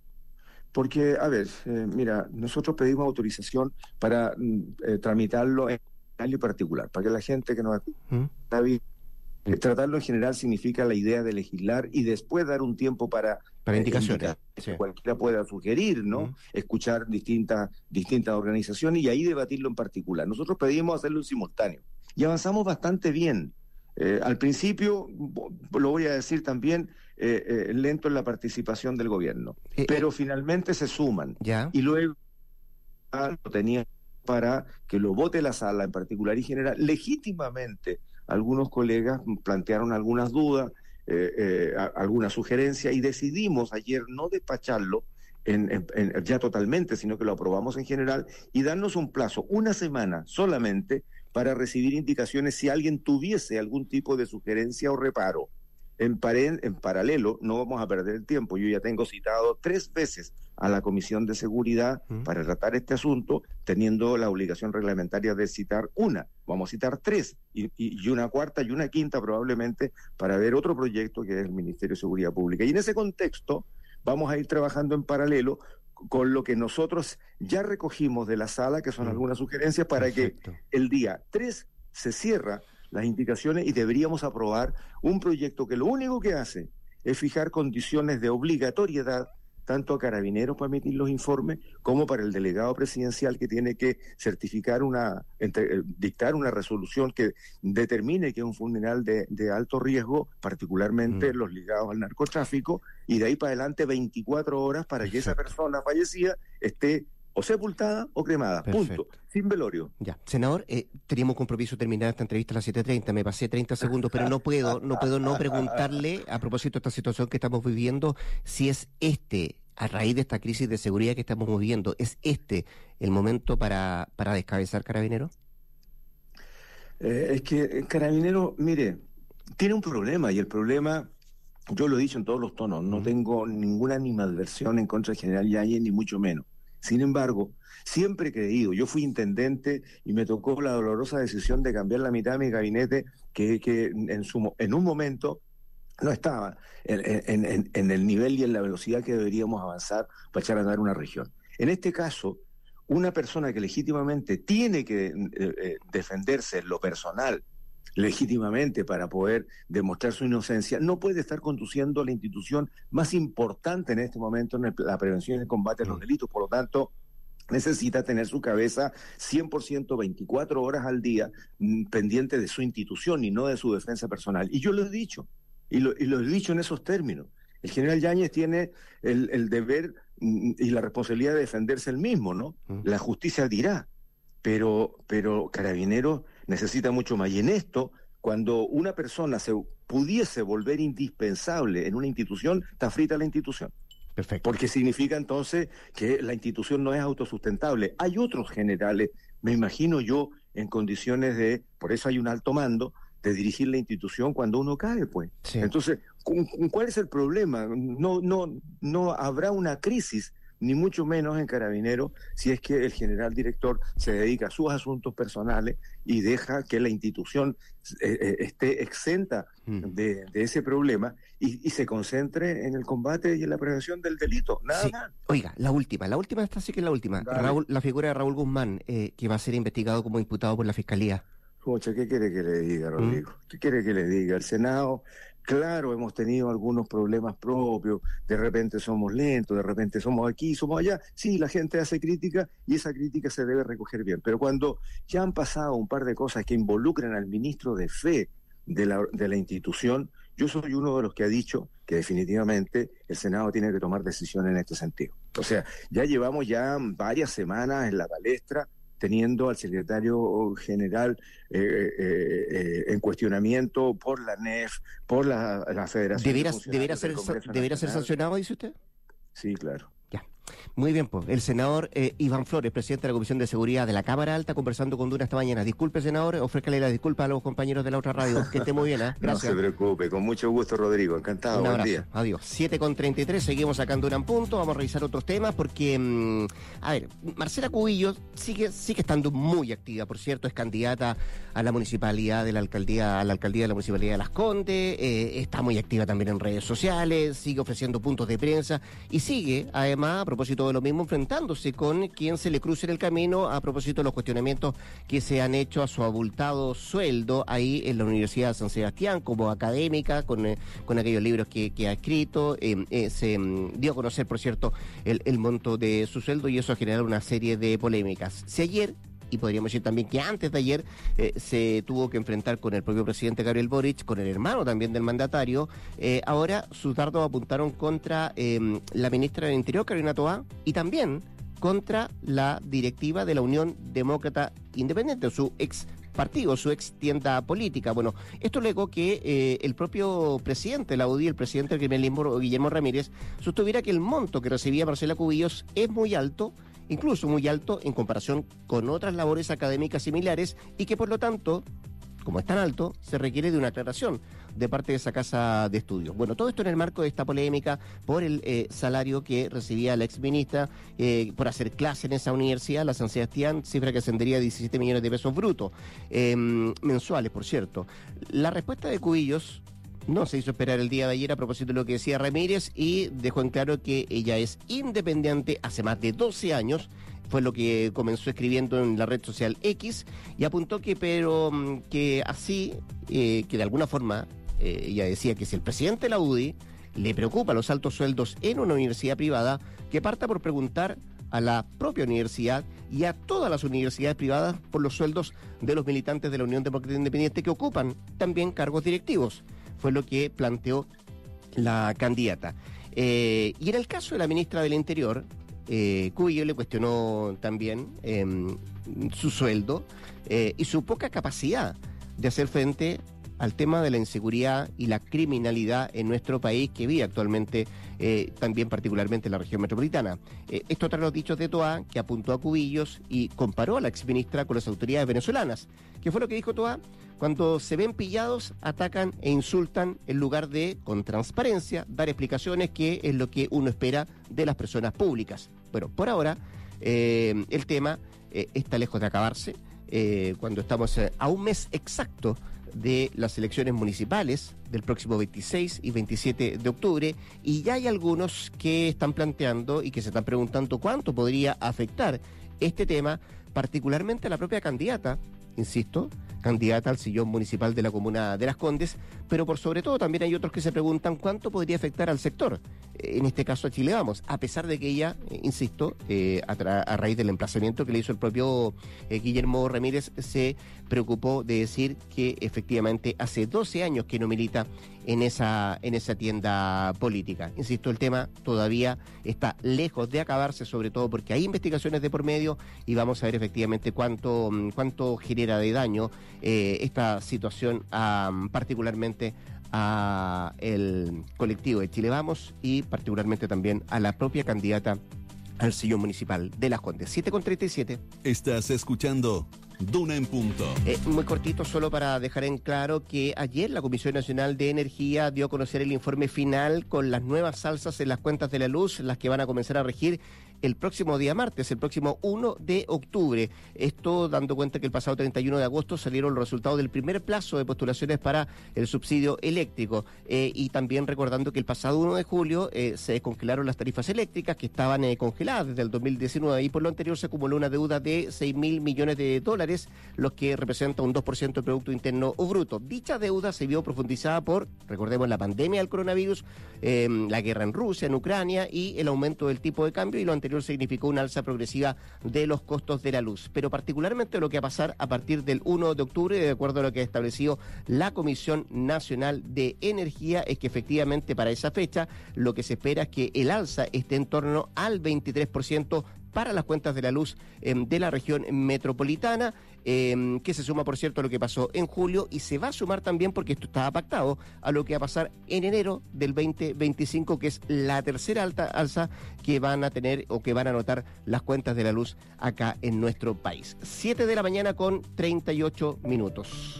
Speaker 11: Porque, a ver, eh, mira, nosotros pedimos autorización para eh, tramitarlo en y particular, para que la gente que nos
Speaker 2: ¿Mm?
Speaker 11: está viendo, eh, tratarlo en general significa la idea de legislar y después dar un tiempo para,
Speaker 2: para eh, indicaciones.
Speaker 11: Sí. Cualquiera pueda sugerir, ¿no? ¿Mm? Escuchar distintas, distintas organizaciones y ahí debatirlo en particular. Nosotros pedimos hacerlo en simultáneo y avanzamos bastante bien. Eh, al principio, lo voy a decir también, eh, eh, lento en la participación del gobierno, eh, pero eh, finalmente se suman.
Speaker 2: ¿Ya?
Speaker 11: Y luego ah, lo tenía para que lo vote la sala en particular y general. Legítimamente algunos colegas plantearon algunas dudas eh, eh, a, alguna sugerencia y decidimos ayer no despacharlo en, en, en, ya totalmente, sino que lo aprobamos en general y darnos un plazo, una semana solamente, para recibir indicaciones si alguien tuviese algún tipo de sugerencia o reparo. En, pare, en paralelo, no vamos a perder el tiempo. Yo ya tengo citado tres veces a la Comisión de Seguridad ¿Mm? para tratar este asunto, teniendo la obligación reglamentaria de citar una. Vamos a citar tres, y, y, y una cuarta y una quinta probablemente, para ver otro proyecto que es el Ministerio de Seguridad Pública. Y en ese contexto vamos a ir trabajando en paralelo con lo que nosotros ya recogimos de la sala, que son ¿Mm? algunas sugerencias, para Perfecto. que el día tres se cierra las indicaciones y deberíamos aprobar un proyecto que lo único que hace es fijar condiciones de obligatoriedad tanto a Carabineros para emitir los informes como para el delegado presidencial que tiene que certificar una, entre, dictar una resolución que determine que es un funeral de, de alto riesgo, particularmente mm. los ligados al narcotráfico, y de ahí para adelante veinticuatro horas para Perfecto. que esa persona fallecida esté o sepultada o cremada, Perfecto. punto, sin velorio.
Speaker 2: Ya, senador, eh, teníamos compromiso de terminar esta entrevista a las siete treinta, me pasé treinta segundos, pero no puedo, no puedo no preguntarle, a propósito de esta situación que estamos viviendo, si es este, a raíz de esta crisis de seguridad que estamos viviendo, ¿es este el momento para, para descabezar Carabineros?
Speaker 11: Eh, es que Carabineros, mire, tiene un problema, y el problema, yo lo he dicho en todos los tonos, no mm. tengo ninguna animadversión en contra del general Yáñez, ni mucho menos. Sin embargo, siempre he creído, yo fui intendente y me tocó la dolorosa decisión de cambiar la mitad de mi gabinete, que, que en, su, en un momento no estaba en, en, en, en el nivel y en la velocidad que deberíamos avanzar para echar a andar una región. En este caso, una persona que legítimamente tiene que eh, defenderse en lo personal, legítimamente para poder demostrar su inocencia, no puede estar conduciendo la institución más importante en este momento en el, la prevención y el combate a los delitos. Por lo tanto, necesita tener su cabeza cien por ciento veinticuatro horas al día mmm, pendiente de su institución y no de su defensa personal. Y yo lo he dicho, y lo, y lo he dicho en esos términos. El general Yáñez tiene el, el deber mmm, y la responsabilidad de defenderse él mismo, ¿no? Mm. La justicia dirá, pero, pero Carabineros necesita mucho más. Y en esto, cuando una persona se pudiese volver indispensable en una institución, está frita la institución.
Speaker 2: Perfecto.
Speaker 11: Porque significa entonces que la institución no es autosustentable. Hay otros generales, me imagino yo, en condiciones de, por eso hay un alto mando, de dirigir la institución cuando uno cae, pues. Sí. Entonces, ¿cuál es el problema? No, no, no habrá una crisis, ni mucho menos en Carabineros, si es que el general director se dedica a sus asuntos personales y deja que la institución eh, eh, esté exenta mm. de, de ese problema y, y se concentre en el combate y en la prevención del delito. Nada
Speaker 2: sí.
Speaker 11: más.
Speaker 2: Oiga, la última, la última esta sí que es la última. Raúl, la figura de Raúl Guzmán, eh, que va a ser investigado como imputado por la Fiscalía.
Speaker 11: Pocha, ¿qué quiere que le diga, Rodrigo? ¿Mm? ¿Qué quiere que le diga? El Senado... Claro, hemos tenido algunos problemas propios, de repente somos lentos, de repente somos aquí, somos allá. Sí, la gente hace crítica y esa crítica se debe recoger bien. Pero cuando ya han pasado un par de cosas que involucran al ministro de Fe de la, de la institución, yo soy uno de los que ha dicho que definitivamente el Senado tiene que tomar decisiones en este sentido. O sea, ya llevamos ya varias semanas en la palestra, teniendo al secretario general eh, eh, eh, en cuestionamiento por la N E F, por la, la Federación.
Speaker 2: ¿Debería, de ¿debería, ser, ¿debería ser sancionado, dice usted?
Speaker 11: Sí, claro.
Speaker 2: Ya. Muy bien, pues. El senador eh, Iván Flores, presidente de la Comisión de Seguridad de la Cámara Alta, conversando con Duna esta mañana. Disculpe, senador, ofrézcale la disculpa a los compañeros de la otra radio. Que esté muy bien, ¿eh? Gracias.
Speaker 11: No se preocupe, con mucho gusto, Rodrigo. Encantado.
Speaker 2: Un
Speaker 11: Buen
Speaker 2: abrazo.
Speaker 11: día.
Speaker 2: Adiós. siete con treinta y tres, seguimos sacando Duna en punto. Vamos a revisar otros temas porque, mmm, a ver, Marcela Cubillos sigue, sigue estando muy activa, por cierto, es candidata a la municipalidad de la alcaldía, a la alcaldía de la municipalidad de Las Condes, eh, está muy activa también en redes sociales, sigue ofreciendo puntos de prensa y sigue, además, a propósito de lo mismo, enfrentándose con quien se le cruce en el camino a propósito de los cuestionamientos que se han hecho a su abultado sueldo ahí en la Universidad de San Sebastián como académica, con, eh, con aquellos libros que, que ha escrito. Eh, eh, se um, dio a conocer, por cierto, el, el monto de su sueldo y eso ha generado una serie de polémicas. Si ayer, y podríamos decir también que antes de ayer, eh, se tuvo que enfrentar con el propio presidente Gabriel Boric, con el hermano también del mandatario, eh, ahora sus dardos apuntaron contra eh, la ministra del Interior, Carolina Toá, y también contra la directiva de la Unión Demócrata Independiente, su ex partido, su ex tienda política. Bueno, esto luego que eh, el propio presidente de la U D I, el presidente del criminalismo, Guillermo Ramírez, sostuviera que el monto que recibía Marcela Cubillos es muy alto, incluso muy alto en comparación con otras labores académicas similares, y que por lo tanto, como es tan alto, se requiere de una aclaración de parte de esa casa de estudios. Bueno, todo esto en el marco de esta polémica por el eh, salario que recibía la exministra eh, por hacer clase en esa universidad, la San Sebastián, cifra que ascendería a diecisiete millones de pesos brutos, eh, mensuales, por cierto. La respuesta de Cubillos no se hizo esperar el día de ayer a propósito de lo que decía Ramírez, y dejó en claro que ella es independiente hace más de doce años, fue lo que comenzó escribiendo en la red social X, y apuntó que, pero que así, eh, que de alguna forma, eh, ella decía que si el presidente de la U D I le preocupa los altos sueldos en una universidad privada, que parta por preguntar a la propia universidad y a todas las universidades privadas por los sueldos de los militantes de la Unión Demócrata Independiente que ocupan también cargos directivos. Fue lo que planteó la candidata. Eh, y en el caso de la ministra del Interior, eh, Cubillo le cuestionó también eh, su sueldo eh, y su poca capacidad de hacer frente al tema de la inseguridad y la criminalidad en nuestro país, que vive actualmente eh, también particularmente en la región metropolitana. Eh, esto tras los dichos de Toá, que apuntó a Cubillos y comparó a la exministra con las autoridades venezolanas. ¿Qué fue lo que dijo Toá? Cuando se ven pillados, atacan e insultan en lugar de, con transparencia, dar explicaciones, que es lo que uno espera de las personas públicas. Bueno, por ahora eh, el tema eh, está lejos de acabarse, eh, cuando estamos eh, a un mes exacto de las elecciones municipales del próximo veintiséis y veintisiete de octubre, y ya hay algunos que están planteando y que se están preguntando cuánto podría afectar este tema, particularmente a la propia candidata, insisto, candidata al sillón municipal de la comuna de Las Condes, pero por sobre todo también hay otros que se preguntan cuánto podría afectar al sector, en este caso a Chile Vamos, a pesar de que ella, eh, insisto, eh, a, tra- a raíz del emplazamiento que le hizo el propio eh, Guillermo Ramírez, se preocupó de decir que efectivamente hace doce años que no milita en esa, en esa tienda política. Insisto, el tema todavía está lejos de acabarse, sobre todo porque hay investigaciones de por medio, y vamos a ver efectivamente cuánto, cuánto genera de daño eh, esta situación, um, particularmente a el colectivo de Chile Vamos y particularmente también a la propia candidata al sillón municipal de Las Condes. siete con treinta y siete.
Speaker 1: Estás escuchando Duna en Punto.
Speaker 2: Eh, muy cortito, solo para dejar en claro que ayer la Comisión Nacional de Energía dio a conocer el informe final con las nuevas alzas en las cuentas de la luz, las que van a comenzar a regir el próximo día martes, el próximo uno de octubre. Esto dando cuenta que el pasado treinta y uno de agosto salieron los resultados del primer plazo de postulaciones para el subsidio eléctrico. Eh, y también recordando que el pasado uno de julio eh, se descongelaron las tarifas eléctricas que estaban eh, congeladas desde el dos mil diecinueve, y por lo anterior se acumuló una deuda de seis mil millones de dólares, los que representa un dos por ciento del Producto Interno Bruto. Dicha deuda se vio profundizada por, recordemos, la pandemia del coronavirus, eh, la guerra en Rusia, en Ucrania, y el aumento del tipo de cambio, y lo anterior significó una alza progresiva de los costos de la luz. Pero particularmente lo que va a pasar a partir del uno de octubre, de acuerdo a lo que ha establecido la Comisión Nacional de Energía, es que efectivamente para esa fecha lo que se espera es que el alza esté en torno al veintitrés por ciento para las cuentas de la luz eh, de la región metropolitana, eh, que se suma, por cierto, a lo que pasó en julio, y se va a sumar también, porque esto estaba pactado, a lo que va a pasar en enero del veinte veinticinco, que es la tercera alta alza que van a tener o que van a notar las cuentas de la luz acá en nuestro país. siete de la mañana con treinta y ocho minutos.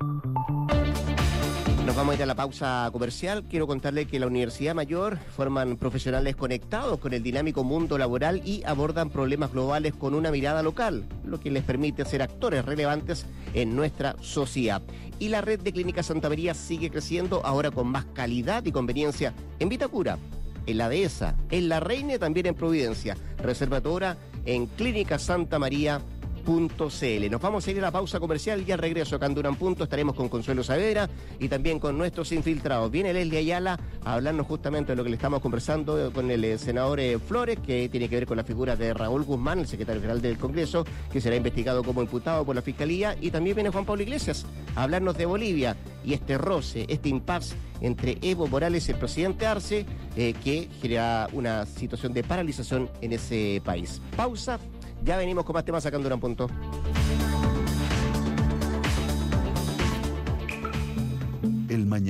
Speaker 2: Nos vamos a ir a la pausa comercial. Quiero contarle que la Universidad Mayor forman profesionales conectados con el dinámico mundo laboral y abordan problemas globales con una mirada local, lo que les permite ser actores relevantes en nuestra sociedad. Y la red de Clínicas Santa María sigue creciendo, ahora con más calidad y conveniencia en Vitacura, en la Dehesa, en La Reina y también en Providencia. Reserva tu hora en clínica santa maría punto c l. Nos vamos a ir a la pausa comercial y al regreso acá en Duna en Punto estaremos con Consuelo Saavedra y también con nuestros infiltrados. Viene Leslie Ayala a hablarnos justamente de lo que le estamos conversando con el eh, senador eh, Flores, que tiene que ver con la figura de Raúl Guzmán, el secretario general del Congreso, que será investigado como imputado por la Fiscalía, y también viene Juan Pablo Iglesias a hablarnos de Bolivia y este roce, este impasse entre Evo Morales y el presidente Arce, eh, que genera una situación de paralización en ese país. Pausa. Ya venimos con más temas acá en Duna en Punto.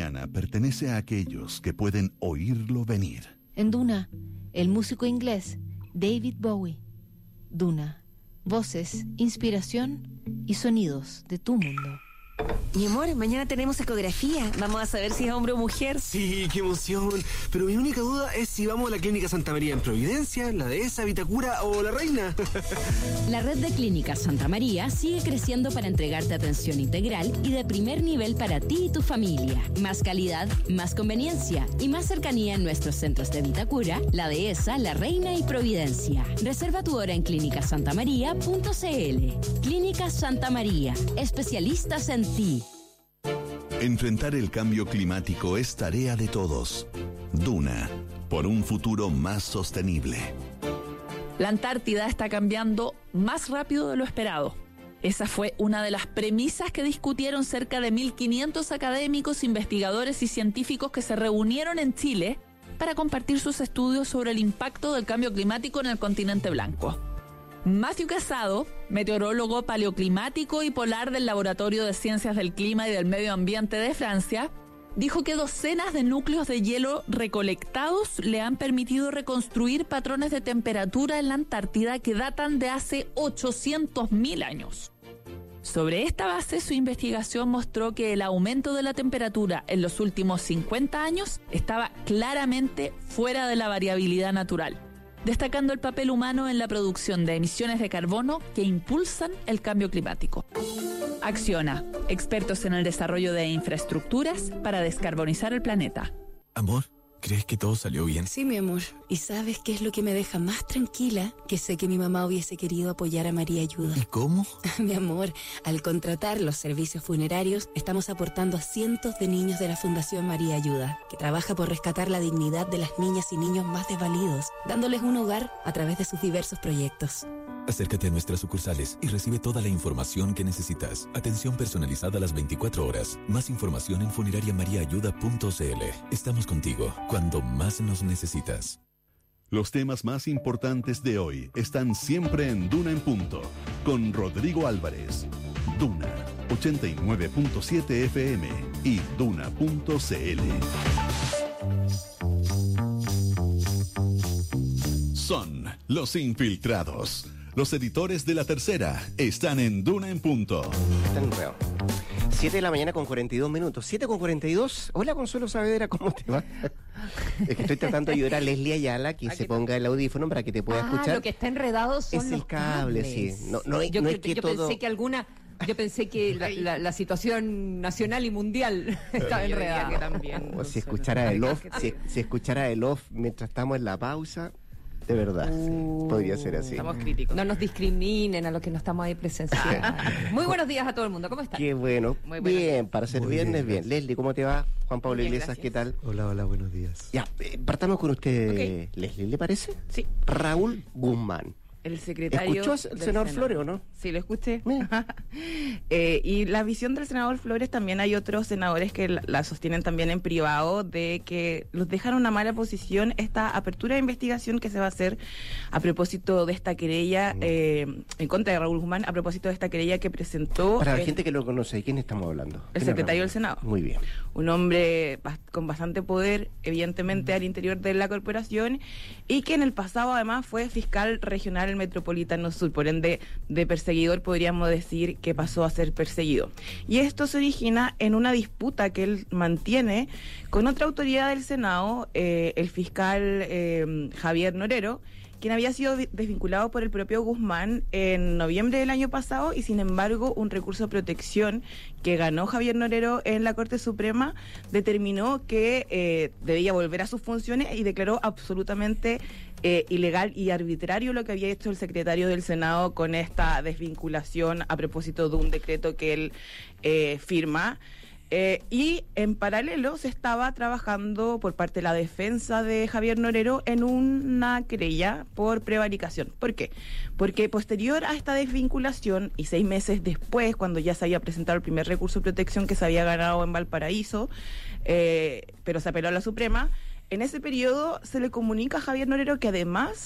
Speaker 1: mañana pertenece a aquellos que pueden oírlo venir.
Speaker 12: En Duna, el músico inglés David Bowie. Duna, voces, inspiración y sonidos de tu mundo.
Speaker 7: Mi amor, mañana tenemos ecografía. Vamos a saber si es hombre o mujer.
Speaker 13: Sí, qué emoción. Pero mi única duda es si vamos a la Clínica Santa María en Providencia, la Dehesa, Vitacura o La Reina.
Speaker 14: La red de Clínicas Santa María sigue creciendo para entregarte atención integral y de primer nivel para ti y tu familia. Más calidad, más conveniencia y más cercanía en nuestros centros de Vitacura, La Dehesa, La Reina y Providencia. Reserva tu hora en clínicas santa maría punto c l. Clínicas Santa María, especialistas en ti.
Speaker 1: Enfrentar el cambio climático es tarea de todos. Duna, por un futuro más sostenible.
Speaker 15: La Antártida está cambiando más rápido de lo esperado. Esa fue una de las premisas que discutieron cerca de mil quinientos académicos, investigadores y científicos que se reunieron en Chile para compartir sus estudios sobre el impacto del cambio climático en el continente blanco. Matthew Casado, meteorólogo paleoclimático y polar del Laboratorio de Ciencias del Clima y del Medio Ambiente de Francia, dijo que docenas de núcleos de hielo recolectados le han permitido reconstruir patrones de temperatura en la Antártida que datan de hace ochocientos mil años. Sobre esta base, su investigación mostró que el aumento de la temperatura en los últimos cincuenta años estaba claramente fuera de la variabilidad natural, destacando el papel humano en la producción de emisiones de carbono que impulsan el cambio climático. Acciona, expertos en el desarrollo de infraestructuras para descarbonizar el planeta.
Speaker 10: Amor, ¿crees que todo salió bien?
Speaker 16: Sí, mi amor. ¿Y sabes qué es lo que me deja más tranquila? Que sé que mi mamá hubiese querido apoyar a María Ayuda.
Speaker 10: ¿Y cómo?
Speaker 16: Mi amor, al contratar los servicios funerarios, estamos aportando a cientos de niños de la Fundación María Ayuda, que trabaja por rescatar la dignidad de las niñas y niños más desvalidos, dándoles un hogar a través de sus diversos proyectos.
Speaker 10: Acércate a nuestras sucursales y recibe toda la información que necesitas. Atención personalizada a las veinticuatro horas. Más información en funeraria maría ayuda punto c l. Estamos contigo cuando más nos necesitas.
Speaker 1: Los temas más importantes de hoy están siempre en Duna en Punto, con Rodrigo Álvarez. Duna, ochenta y nueve punto siete F M y duna punto c l. Son los infiltrados. Los editores de La Tercera están en Duna en Punto.
Speaker 2: Están enredados. siete de la mañana con cuarenta y dos minutos. siete con cuarenta y dos. Hola, Consuelo Saavedra, ¿cómo te va? Es que estoy tratando de ayudar a Leslie Ayala que se ponga el audífono para que te pueda
Speaker 17: ah,
Speaker 2: escuchar.
Speaker 17: Lo que está enredado son
Speaker 2: es
Speaker 17: los
Speaker 2: el cable,
Speaker 17: cables.
Speaker 2: sí. No, no,
Speaker 17: yo
Speaker 2: no
Speaker 17: creo,
Speaker 2: es que
Speaker 17: yo
Speaker 2: todo...
Speaker 17: pensé que alguna... Yo pensé que la, la, la situación nacional y mundial estaba enredada.
Speaker 7: Que también,
Speaker 2: o si escuchara el off, si, si escuchara el off mientras estamos en la pausa... De verdad, uh, sí. Podría ser así.
Speaker 17: Estamos críticos. No nos discriminen a los que no estamos ahí presenciales. Muy buenos días a todo el mundo. ¿Cómo están?
Speaker 2: Qué bueno. Muy bien, para ser Muy viernes, bien. bien. Leslie, ¿cómo te va? Juan Pablo bien, Iglesias, gracias. ¿Qué tal?
Speaker 18: Hola, hola, buenos días.
Speaker 2: Ya, eh, partamos con usted, okay. Leslie, ¿le parece?
Speaker 17: Sí.
Speaker 2: Raúl Guzmán.
Speaker 19: El secretario...
Speaker 2: ¿Escuchó el senador Flores o no?
Speaker 19: Sí, lo escuché. eh, y la visión del senador Flores, también hay otros senadores que la, la sostienen también en privado, de que los dejan una mala posición esta apertura de investigación que se va a hacer a propósito de esta querella, eh, en contra de Raúl Guzmán, a propósito de esta querella que presentó...
Speaker 2: Para la
Speaker 19: el,
Speaker 2: gente que lo conoce, ¿de quién estamos hablando?
Speaker 19: El secretario del Senado.
Speaker 2: Muy bien.
Speaker 19: Un hombre con bastante poder, evidentemente, al interior de la corporación, y que en el pasado además fue fiscal regional Metropolitano Sur, por ende de perseguidor podríamos decir que pasó a ser perseguido. Y esto se origina en una disputa que él mantiene con otra autoridad del Senado, eh, el fiscal eh, Javier Norero, quien había sido desvinculado por el propio Guzmán en noviembre del año pasado, y sin embargo un recurso de protección que ganó Javier Norero en la Corte Suprema determinó que eh, debía volver a sus funciones y declaró absolutamente eh, ilegal y arbitrario lo que había hecho el secretario del Senado con esta desvinculación a propósito de un decreto que él eh, firma. Eh, y en paralelo se estaba trabajando por parte de la defensa de Javier Norero en una querella por prevaricación. ¿Por qué? Porque posterior a esta desvinculación y seis meses después, cuando ya se había presentado el primer recurso de protección que se había ganado en Valparaíso, eh, pero se apeló a la Suprema, en ese periodo se le comunica a Javier Norero que además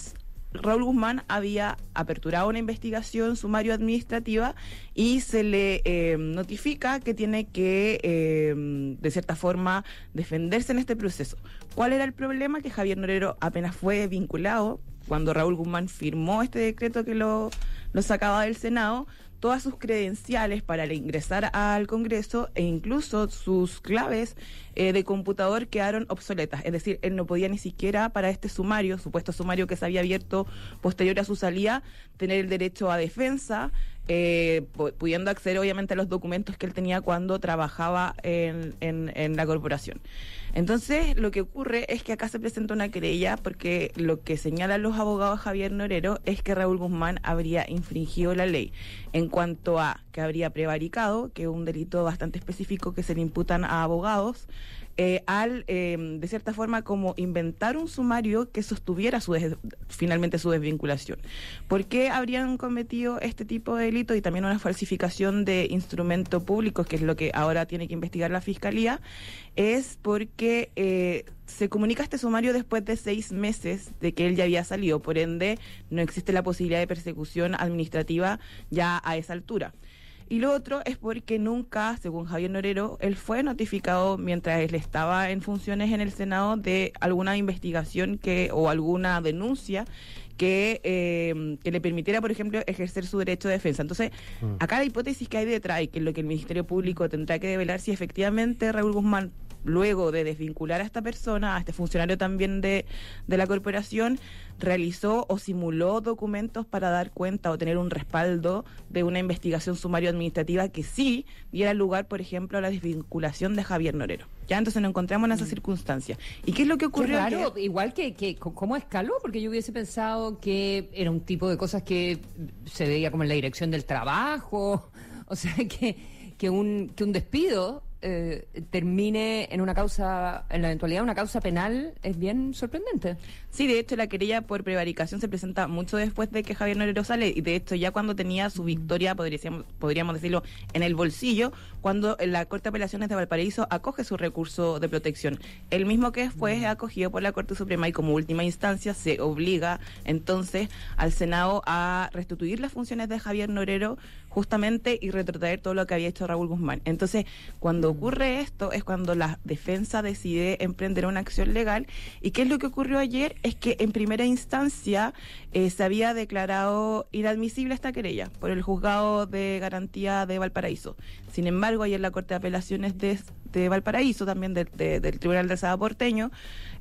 Speaker 19: Raúl Guzmán había aperturado una investigación sumario administrativa y se le eh, notifica que tiene que, eh, de cierta forma, defenderse en este proceso. ¿Cuál era el problema? Que Javier Norero apenas fue vinculado, cuando Raúl Guzmán firmó este decreto que lo, lo sacaba del Senado, todas sus credenciales para ingresar al Congreso e incluso sus claves eh, de computador quedaron obsoletas. Es decir, él no podía ni siquiera para este sumario, supuesto sumario que se había abierto posterior a su salida, tener el derecho a defensa, eh, pudiendo acceder obviamente a los documentos que él tenía cuando trabajaba en, en, en la corporación. Entonces, lo que ocurre es que acá se presenta una querella porque lo que señalan los abogados Javier Norero es que Raúl Guzmán habría infringido la ley en cuanto a que habría prevaricado, que es un delito bastante específico que se le imputan a abogados, eh, al, eh, de cierta forma, como inventar un sumario que sostuviera su des- finalmente su desvinculación. ¿Por qué habrían cometido este tipo de delito y también una falsificación de instrumentos públicos, que es lo que ahora tiene que investigar la Fiscalía? Es porque eh, se comunica este sumario después de seis meses de que él ya había salido, por ende no existe la posibilidad de persecución administrativa ya a esa altura. Y lo otro es porque nunca, según Javier Norero, él fue notificado mientras él estaba en funciones en el Senado de alguna investigación que o alguna denuncia que, eh, que le permitiera, por ejemplo, ejercer su derecho de defensa. Entonces, mm. acá la hipótesis que hay detrás y que es lo que el Ministerio Público tendrá que develar si efectivamente Raúl Guzmán, luego de desvincular a esta persona, a este funcionario también de, de la corporación, realizó o simuló documentos para dar cuenta o tener un respaldo de una investigación sumario administrativa que sí diera lugar, por ejemplo, a la desvinculación de Javier Norero. Ya entonces nos encontramos en esa mm. circunstancia. ¿Y qué es lo que ocurrió?
Speaker 17: Qué raro, ayer? Igual que, que ¿cómo escaló? Porque yo hubiese pensado que era un tipo de cosas que se veía como en la dirección del trabajo, o sea, que, que, un, que un despido Eh, termine en una causa, en la eventualidad de una causa penal, es bien sorprendente.
Speaker 19: Sí, de hecho la querella por prevaricación se presenta mucho después de que Javier Norero sale, y de hecho ya cuando tenía su victoria, podríamos, podríamos decirlo, en el bolsillo, cuando la Corte de Apelaciones de Valparaíso acoge su recurso de protección. El mismo que fue acogido por la Corte Suprema y como última instancia se obliga entonces al Senado a restituir las funciones de Javier Norero justamente y retrotraer todo lo que había hecho Raúl Guzmán. Entonces, cuando ocurre esto es cuando la defensa decide emprender una acción legal. ¿Y qué es lo que ocurrió ayer? Es que en primera instancia eh, se había declarado inadmisible esta querella por el Juzgado de Garantía de Valparaíso. Sin embargo, ayer la Corte de Apelaciones de, de Valparaíso, también de, de, del Tribunal del Estado porteño,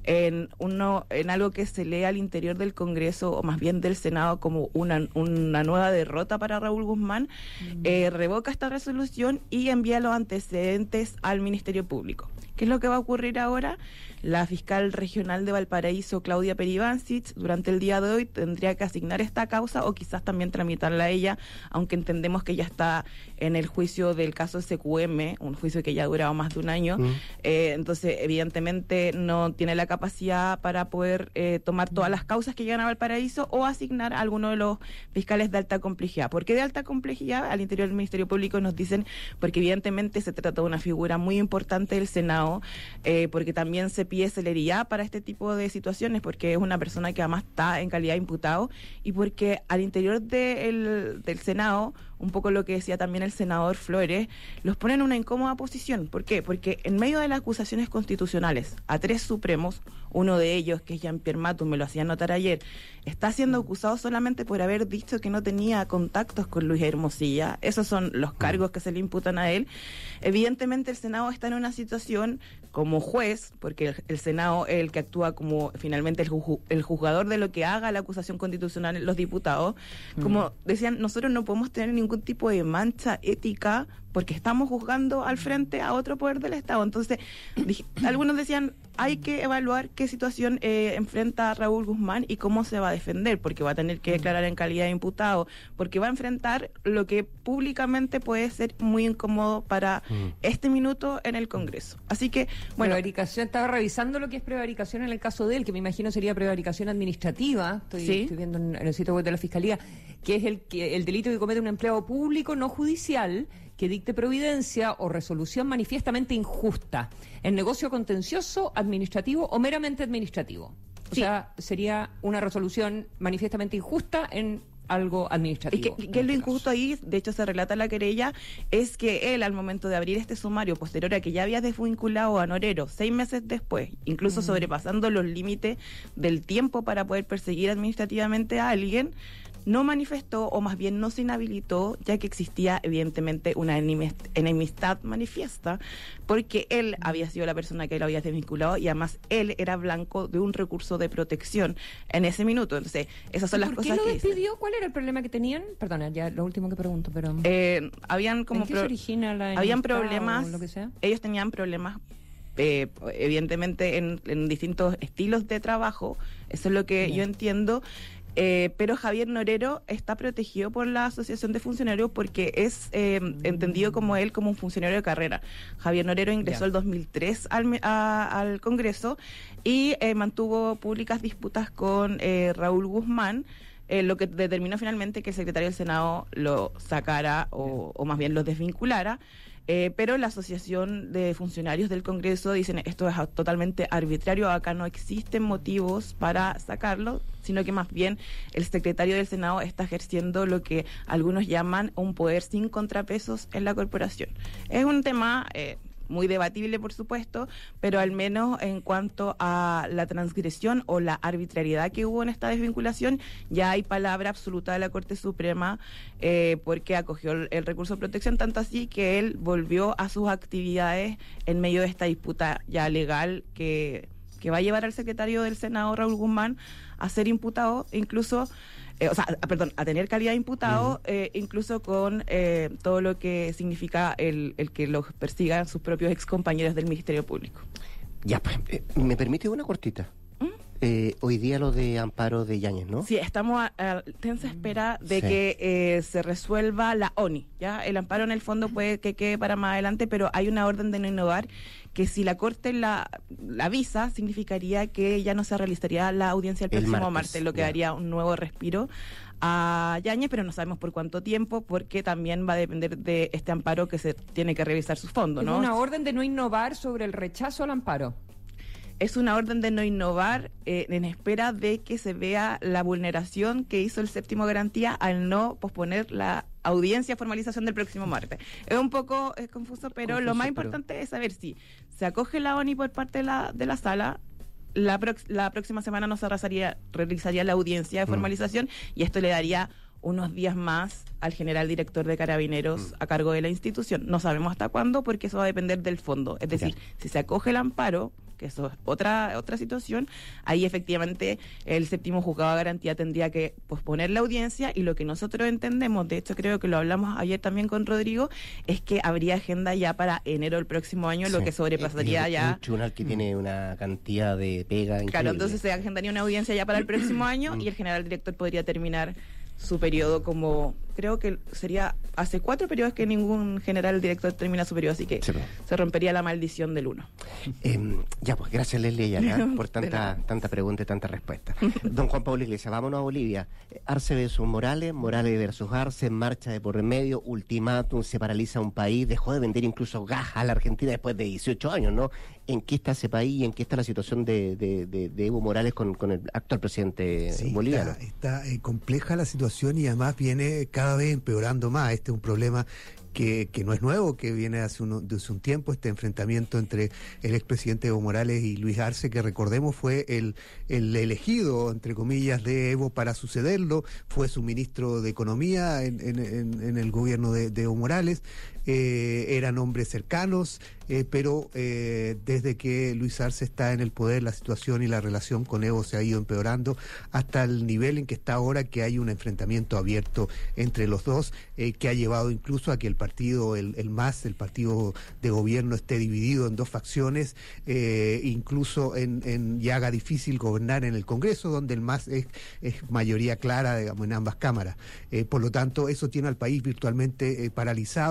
Speaker 19: en uno en algo que se lee al interior del Congreso, o más bien del Senado, como una, una nueva derrota para Raúl Guzmán, mm. eh, revoca esta resolución y envía los antecedentes al Ministerio Público. ¿Qué es lo que va a ocurrir ahora? La fiscal regional de Valparaíso, Claudia Peribancic, durante el día de hoy tendría que asignar esta causa o quizás también tramitarla a ella, aunque entendemos que ya está en el juicio del caso S Q M, un juicio que ya ha durado más de un año. Mm. Eh, entonces, evidentemente, no tiene la capacidad para poder eh, tomar todas las causas que llegan a Valparaíso o asignar a alguno de los fiscales de alta complejidad. ¿Por qué de alta complejidad? Al interior del Ministerio Público nos dicen porque evidentemente se trata de una figura muy importante del Senado, eh, porque también se pide celeridad para este tipo de situaciones, porque es una persona que además está en calidad de imputado, y porque al interior de el, del Senado, un poco lo que decía también el senador Flores, los ponen en una incómoda posición. ¿Por qué? Porque en medio de las acusaciones constitucionales a tres supremos, uno de ellos, que es Jean-Pierre Matum, me lo hacía notar ayer, está siendo acusado solamente por haber dicho que no tenía contactos con Luis Hermosilla. Esos son los cargos que se le imputan a él. Evidentemente el Senado está en una situación como juez, porque el, el Senado es el que actúa como finalmente el, ju- el juzgador de lo que haga la acusación constitucional los diputados. Como decían, nosotros no podemos tener ningún tipo de mancha ética porque estamos juzgando al frente a otro poder del Estado. Entonces, dije, algunos decían, hay que evaluar qué situación eh, enfrenta a Raúl Guzmán y cómo se va a defender, porque va a tener que declarar en calidad de imputado, porque va a enfrentar lo que públicamente puede ser muy incómodo para mm. este minuto en el Congreso. Así que, bueno...
Speaker 17: Prevaricación, estaba revisando lo que es prevaricación en el caso de él, que me imagino sería prevaricación administrativa, estoy, ¿sí? estoy viendo en, en el sitio web de la Fiscalía, que es el, que, el delito que comete un empleado público no judicial que dicte providencia o resolución manifiestamente injusta en negocio contencioso, administrativo o meramente administrativo. O
Speaker 19: Sí.
Speaker 17: sea, sería una resolución manifiestamente injusta en algo administrativo.
Speaker 19: Y que, que lo injusto ahí, de hecho se relata en la querella, es que él al momento de abrir este sumario posterior a que ya había desvinculado a Norero seis meses después, incluso
Speaker 17: Mm.
Speaker 19: sobrepasando los límites del tiempo para poder perseguir administrativamente a alguien, no manifestó o más bien no se inhabilitó, ya que existía evidentemente una enemist- enemistad manifiesta, porque él había sido la persona que lo había desvinculado y además él era blanco de un recurso de protección en ese minuto. Entonces, esas son las
Speaker 17: ¿Por qué
Speaker 19: cosas
Speaker 17: lo
Speaker 19: que dicen.
Speaker 17: despidió? ¿Cuál era el problema que tenían? Perdona, ya lo último que pregunto, pero...
Speaker 19: Eh, habían como
Speaker 17: ¿En qué
Speaker 19: pro-
Speaker 17: se origina la
Speaker 19: habían
Speaker 17: enemistad
Speaker 19: problemas,
Speaker 17: o lo que sea?
Speaker 19: ellos tenían problemas eh, evidentemente en, en distintos estilos de trabajo, eso es lo que
Speaker 17: Ya.
Speaker 19: yo entiendo. Eh, pero Javier Norero está protegido por la Asociación de Funcionarios porque es eh, entendido como él como un funcionario de carrera. Javier Norero ingresó
Speaker 17: Ya.
Speaker 19: el dos mil tres al, me- a- al Congreso y eh, mantuvo públicas disputas con eh, Raúl Guzmán, eh, lo que determinó finalmente que el secretario del Senado lo sacara o, o más bien lo desvinculara. Eh, pero la Asociación de Funcionarios del Congreso dicen esto es totalmente arbitrario, acá no existen motivos para sacarlo, sino que más bien el secretario del Senado está ejerciendo lo que algunos llaman un poder sin contrapesos en la corporación. Es un tema... Eh, muy debatible, por supuesto, pero al menos en cuanto a la transgresión o la arbitrariedad que hubo en esta desvinculación, ya hay palabra absoluta de la Corte Suprema eh, porque acogió el, el recurso de protección, tanto así que él volvió a sus actividades en medio de esta disputa ya legal que, que va a llevar al secretario del Senado, Raúl Guzmán, a ser imputado, incluso... Eh, o sea, a, perdón, a tener calidad de imputado, uh-huh. eh, incluso con eh, todo lo que significa el, el que los persigan sus propios excompañeros del Ministerio Público.
Speaker 2: Ya, pues, eh, ¿me permite una cortita? ¿Mm? Eh, hoy día lo de amparo de Yáñez, ¿no?
Speaker 19: Sí, estamos a, a tensa espera de
Speaker 2: sí.
Speaker 19: que eh, se resuelva la O N I, ¿ya? El amparo en el fondo puede que quede para más adelante, pero hay una orden de no innovar que si la Corte la, la avisa, significaría que ya no se realizaría la audiencia el próximo el martes, martes, lo que ya. daría un nuevo respiro a Yáñez, pero no sabemos por cuánto tiempo, porque también va a depender de este amparo que se tiene que revisar sus fondos, ¿no?
Speaker 17: Es una orden de no innovar sobre el rechazo al amparo.
Speaker 19: Es una orden de no innovar eh, en espera de que se vea la vulneración que hizo el séptimo garantía al no posponer la audiencia formalización del próximo martes. Es un poco eh, confuso, pero confuso, lo más importante pero... es saber si se acoge la O N I por parte de la, de la sala. La, pro, la próxima semana no se realizaría, realizaría la audiencia de formalización mm. y esto le daría unos días más al general director de Carabineros mm. a cargo de la institución. No sabemos hasta cuándo porque eso va a depender del fondo. Es decir, ya. si se acoge el amparo, que eso es otra otra situación, ahí efectivamente el séptimo juzgado de garantía tendría que posponer la audiencia y lo que nosotros entendemos, de hecho creo que lo hablamos ayer también con Rodrigo, es que habría agenda ya para enero del próximo año, sí. lo que sobrepasaría
Speaker 2: es,
Speaker 19: ya...
Speaker 2: Un tribunal que mm. tiene una cantidad de pega increíble.
Speaker 19: Claro, entonces se agendaría una audiencia ya para el próximo año y el general director podría terminar su periodo como, creo que sería hace cuatro periodos que ningún general director termina su periodo, así que sí, se rompería la maldición del uno.
Speaker 2: Eh, ya, pues gracias Leslie Ayala por tanta tanta pregunta y tanta respuesta. Don Juan Pablo Iglesias, vámonos a Bolivia. Arce versus Morales, Morales versus Arce, marcha de por medio, ultimátum, se paraliza un país, dejó de vender incluso gas a la Argentina después de dieciocho años, ¿no? ¿En qué está ese país y en qué está la situación de, de, de, de Evo Morales con, con el actual presidente
Speaker 18: sí,
Speaker 2: boliviano?
Speaker 18: Está, está eh, compleja la situación y además viene cada vez empeorando más. Este es un problema que, que no es nuevo, que viene hace un, desde un tiempo, este enfrentamiento entre el expresidente Evo Morales y Luis Arce, que recordemos fue el, el elegido, entre comillas, de Evo para sucederlo, fue su ministro de Economía en, en, en, en el gobierno de, de Evo Morales. Eh, eran hombres cercanos, eh, pero eh, desde que Luis Arce está en el poder, la situación y la relación con Evo se ha ido empeorando hasta el nivel en que está ahora, que hay un enfrentamiento abierto entre los dos, eh, que ha llevado incluso a que el partido, el, el M A S, el partido de gobierno, esté dividido en dos facciones, eh, incluso en, en, y haga difícil gobernar en el Congreso, donde el M A S es, es mayoría clara, digamos, en ambas cámaras. Eh, por lo tanto, eso tiene al país virtualmente eh, paralizado.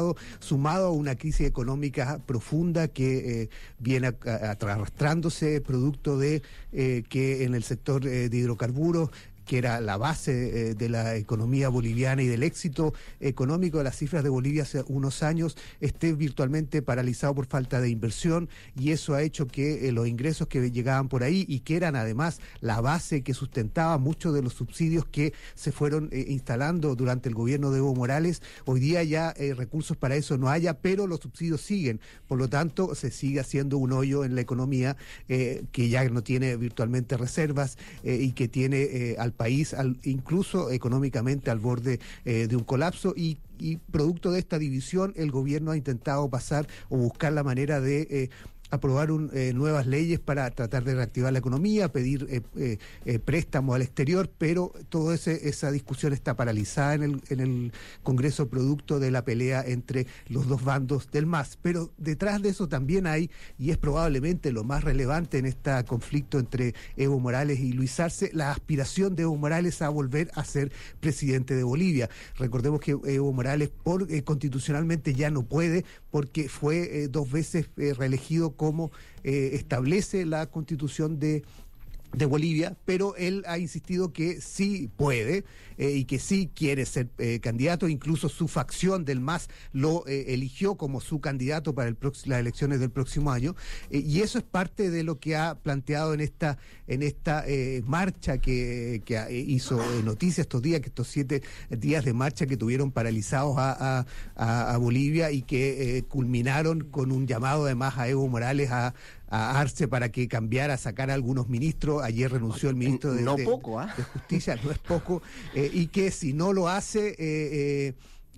Speaker 18: sumado a una crisis económica profunda que eh, viene a, a, arrastrándose producto de eh, que en el sector eh, de hidrocarburos, que era la base eh, de la economía boliviana y del éxito económico de las cifras de Bolivia hace unos años, esté virtualmente paralizado por falta de inversión, y eso ha hecho que eh, los ingresos que llegaban por ahí y que eran además la base que sustentaba muchos de los subsidios que se fueron eh, instalando durante el gobierno de Evo Morales, hoy día ya eh, recursos para eso no haya, pero los subsidios siguen, por lo tanto se sigue haciendo un hoyo en la economía eh, que ya no tiene virtualmente reservas eh, y que tiene eh, al país, al, incluso económicamente al borde eh, de un colapso, y, y producto de esta división el gobierno ha intentado pasar o buscar la manera de eh, aprobar un, eh, nuevas leyes para tratar de reactivar la economía, pedir eh, eh, eh, préstamos al exterior, pero toda esa discusión está paralizada en el, en el Congreso producto de la pelea entre los dos bandos del M A S. Pero detrás de eso también hay, y es probablemente lo más relevante en este conflicto entre Evo Morales y Luis Arce, la aspiración de Evo Morales a volver a ser presidente de Bolivia. Recordemos que Evo Morales por eh, constitucionalmente ya no puede, porque fue eh, dos veces eh, reelegido como eh, establece la Constitución de de Bolivia, pero él ha insistido que sí puede eh, y que sí quiere ser eh, candidato. Incluso su facción del M A S lo eh, eligió como su candidato para el las elecciones del próximo año, eh, y eso es parte de lo que ha planteado en esta en esta eh, marcha que, que hizo eh, noticia estos días, que estos siete días de marcha que tuvieron paralizados a, a, a, a Bolivia y que eh, culminaron con un llamado además a Evo Morales a a Arce para que cambiara, a sacar a algunos ministros. Ayer renunció el ministro de,
Speaker 2: no
Speaker 18: de,
Speaker 2: poco, ¿eh?
Speaker 18: de Justicia, no es poco, eh, y que si no lo hace eh, eh,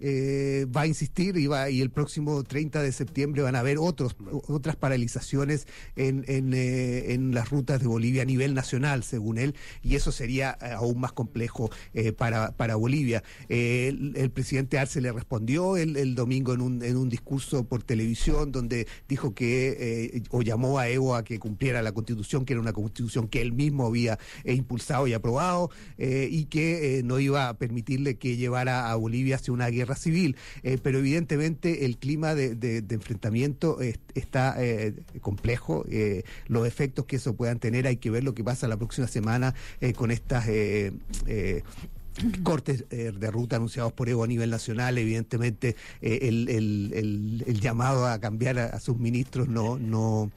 Speaker 18: eh, va a insistir y va y el próximo treinta de septiembre van a haber otros otras paralizaciones en en, eh, en las rutas de Bolivia a nivel nacional, según él, y eso sería eh, aún más complejo eh, para para Bolivia. Eh, el, el presidente Arce le respondió el, el domingo en un en un discurso por televisión donde dijo que eh, o llamó a Evo a que cumpliera la Constitución, que era una Constitución que él mismo había eh, impulsado y aprobado, eh, y que eh, no iba a permitirle que llevara a Bolivia hacia una guerra civil, eh, pero evidentemente el clima de, de, de enfrentamiento eh, está eh, complejo. Eh, los efectos que eso puedan tener, hay que ver lo que pasa la próxima semana eh, con estas eh, eh, cortes eh, de ruta anunciados por Evo a nivel nacional. Evidentemente eh, el, el, el, el llamado a cambiar a, a sus ministros no no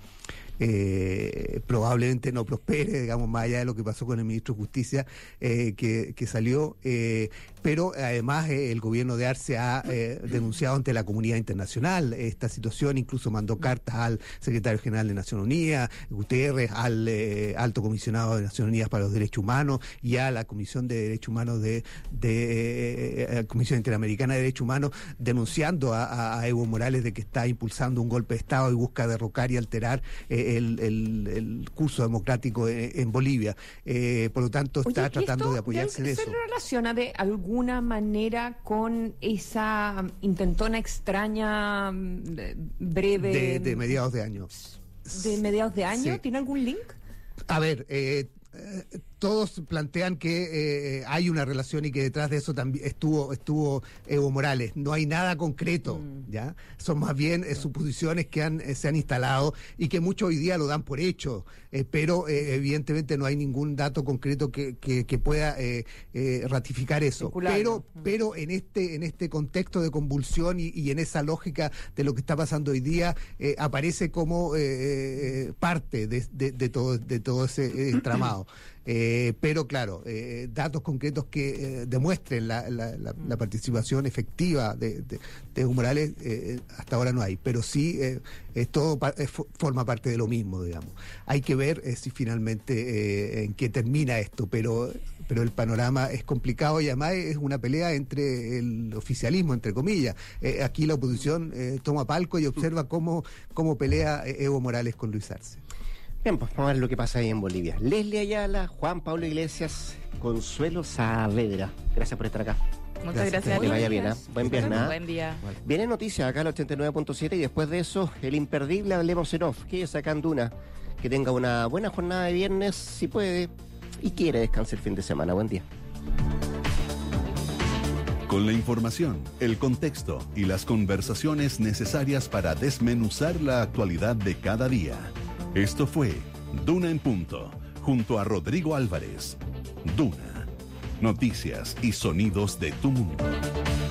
Speaker 18: Eh, probablemente no prospere, digamos, más allá de lo que pasó con el ministro de Justicia eh, que, que salió, eh, pero además eh, el gobierno de Arce ha eh, denunciado ante la comunidad internacional esta situación, incluso mandó cartas al secretario general de Naciones Unidas, Guterres, al eh, alto comisionado de Naciones Unidas para los Derechos Humanos y a la Comisión de Derechos Humanos de, de eh, Comisión Interamericana de Derechos Humanos, denunciando a, a Evo Morales de que está impulsando un golpe de Estado y busca derrocar y alterar eh, El, el, el curso democrático en, en Bolivia. Eh, por lo tanto, está
Speaker 17: Oye,
Speaker 18: tratando
Speaker 17: esto
Speaker 18: de apoyarse de
Speaker 17: ¿Se
Speaker 18: eso.
Speaker 17: relaciona de alguna manera con esa intentona extraña breve
Speaker 18: De, de mediados de año.
Speaker 17: de mediados de año?
Speaker 18: Sí.
Speaker 17: ¿Tiene algún link?
Speaker 18: A ver, eh, eh, todos plantean que eh, hay una relación y que detrás de eso también estuvo estuvo Evo Morales. No hay nada concreto, mm. ¿ya? Son más bien eh, suposiciones que han eh, se han instalado y que muchos hoy día lo dan por hecho, eh, pero eh, evidentemente no hay ningún dato concreto que, que, que pueda eh, eh, ratificar eso.
Speaker 17: Circular,
Speaker 18: pero
Speaker 17: ¿no?
Speaker 18: pero en este en este contexto de convulsión y, y en esa lógica de lo que está pasando hoy día, eh, aparece como eh, parte de, de, de todo de todo ese eh, tramado. Eh, pero claro, eh, datos concretos que eh, demuestren la, la, la, la participación efectiva de, de, de Evo Morales eh, hasta ahora no hay, pero sí eh, eh, todo pa eh, forma parte de lo mismo, digamos. Hay que ver eh, si finalmente eh, en qué termina esto, pero pero el panorama es complicado y además es una pelea entre el oficialismo, entre comillas. Eh, aquí la oposición eh, toma palco y observa cómo, cómo pelea Evo Morales con Luis Arce.
Speaker 2: Bien, pues vamos a ver lo que pasa ahí en Bolivia. Leslie Ayala, Juan Pablo Iglesias, Consuelo Saavedra. Gracias por estar acá.
Speaker 19: Muchas gracias.
Speaker 2: Que vaya bien, ¿eh? Buen viernes.
Speaker 19: Buen día.
Speaker 2: Viene noticias acá al ochenta y nueve punto siete y después de eso, el imperdible Hablemos en Off. Que acá en Duna. Que tenga una buena jornada de viernes, si puede, y quiere descansar el fin de semana. Buen día.
Speaker 1: Con la información, el contexto y las conversaciones necesarias para desmenuzar la actualidad de cada día. Esto fue Duna en Punto, junto a Rodrigo Álvarez. Duna. Noticias y sonidos de tu mundo.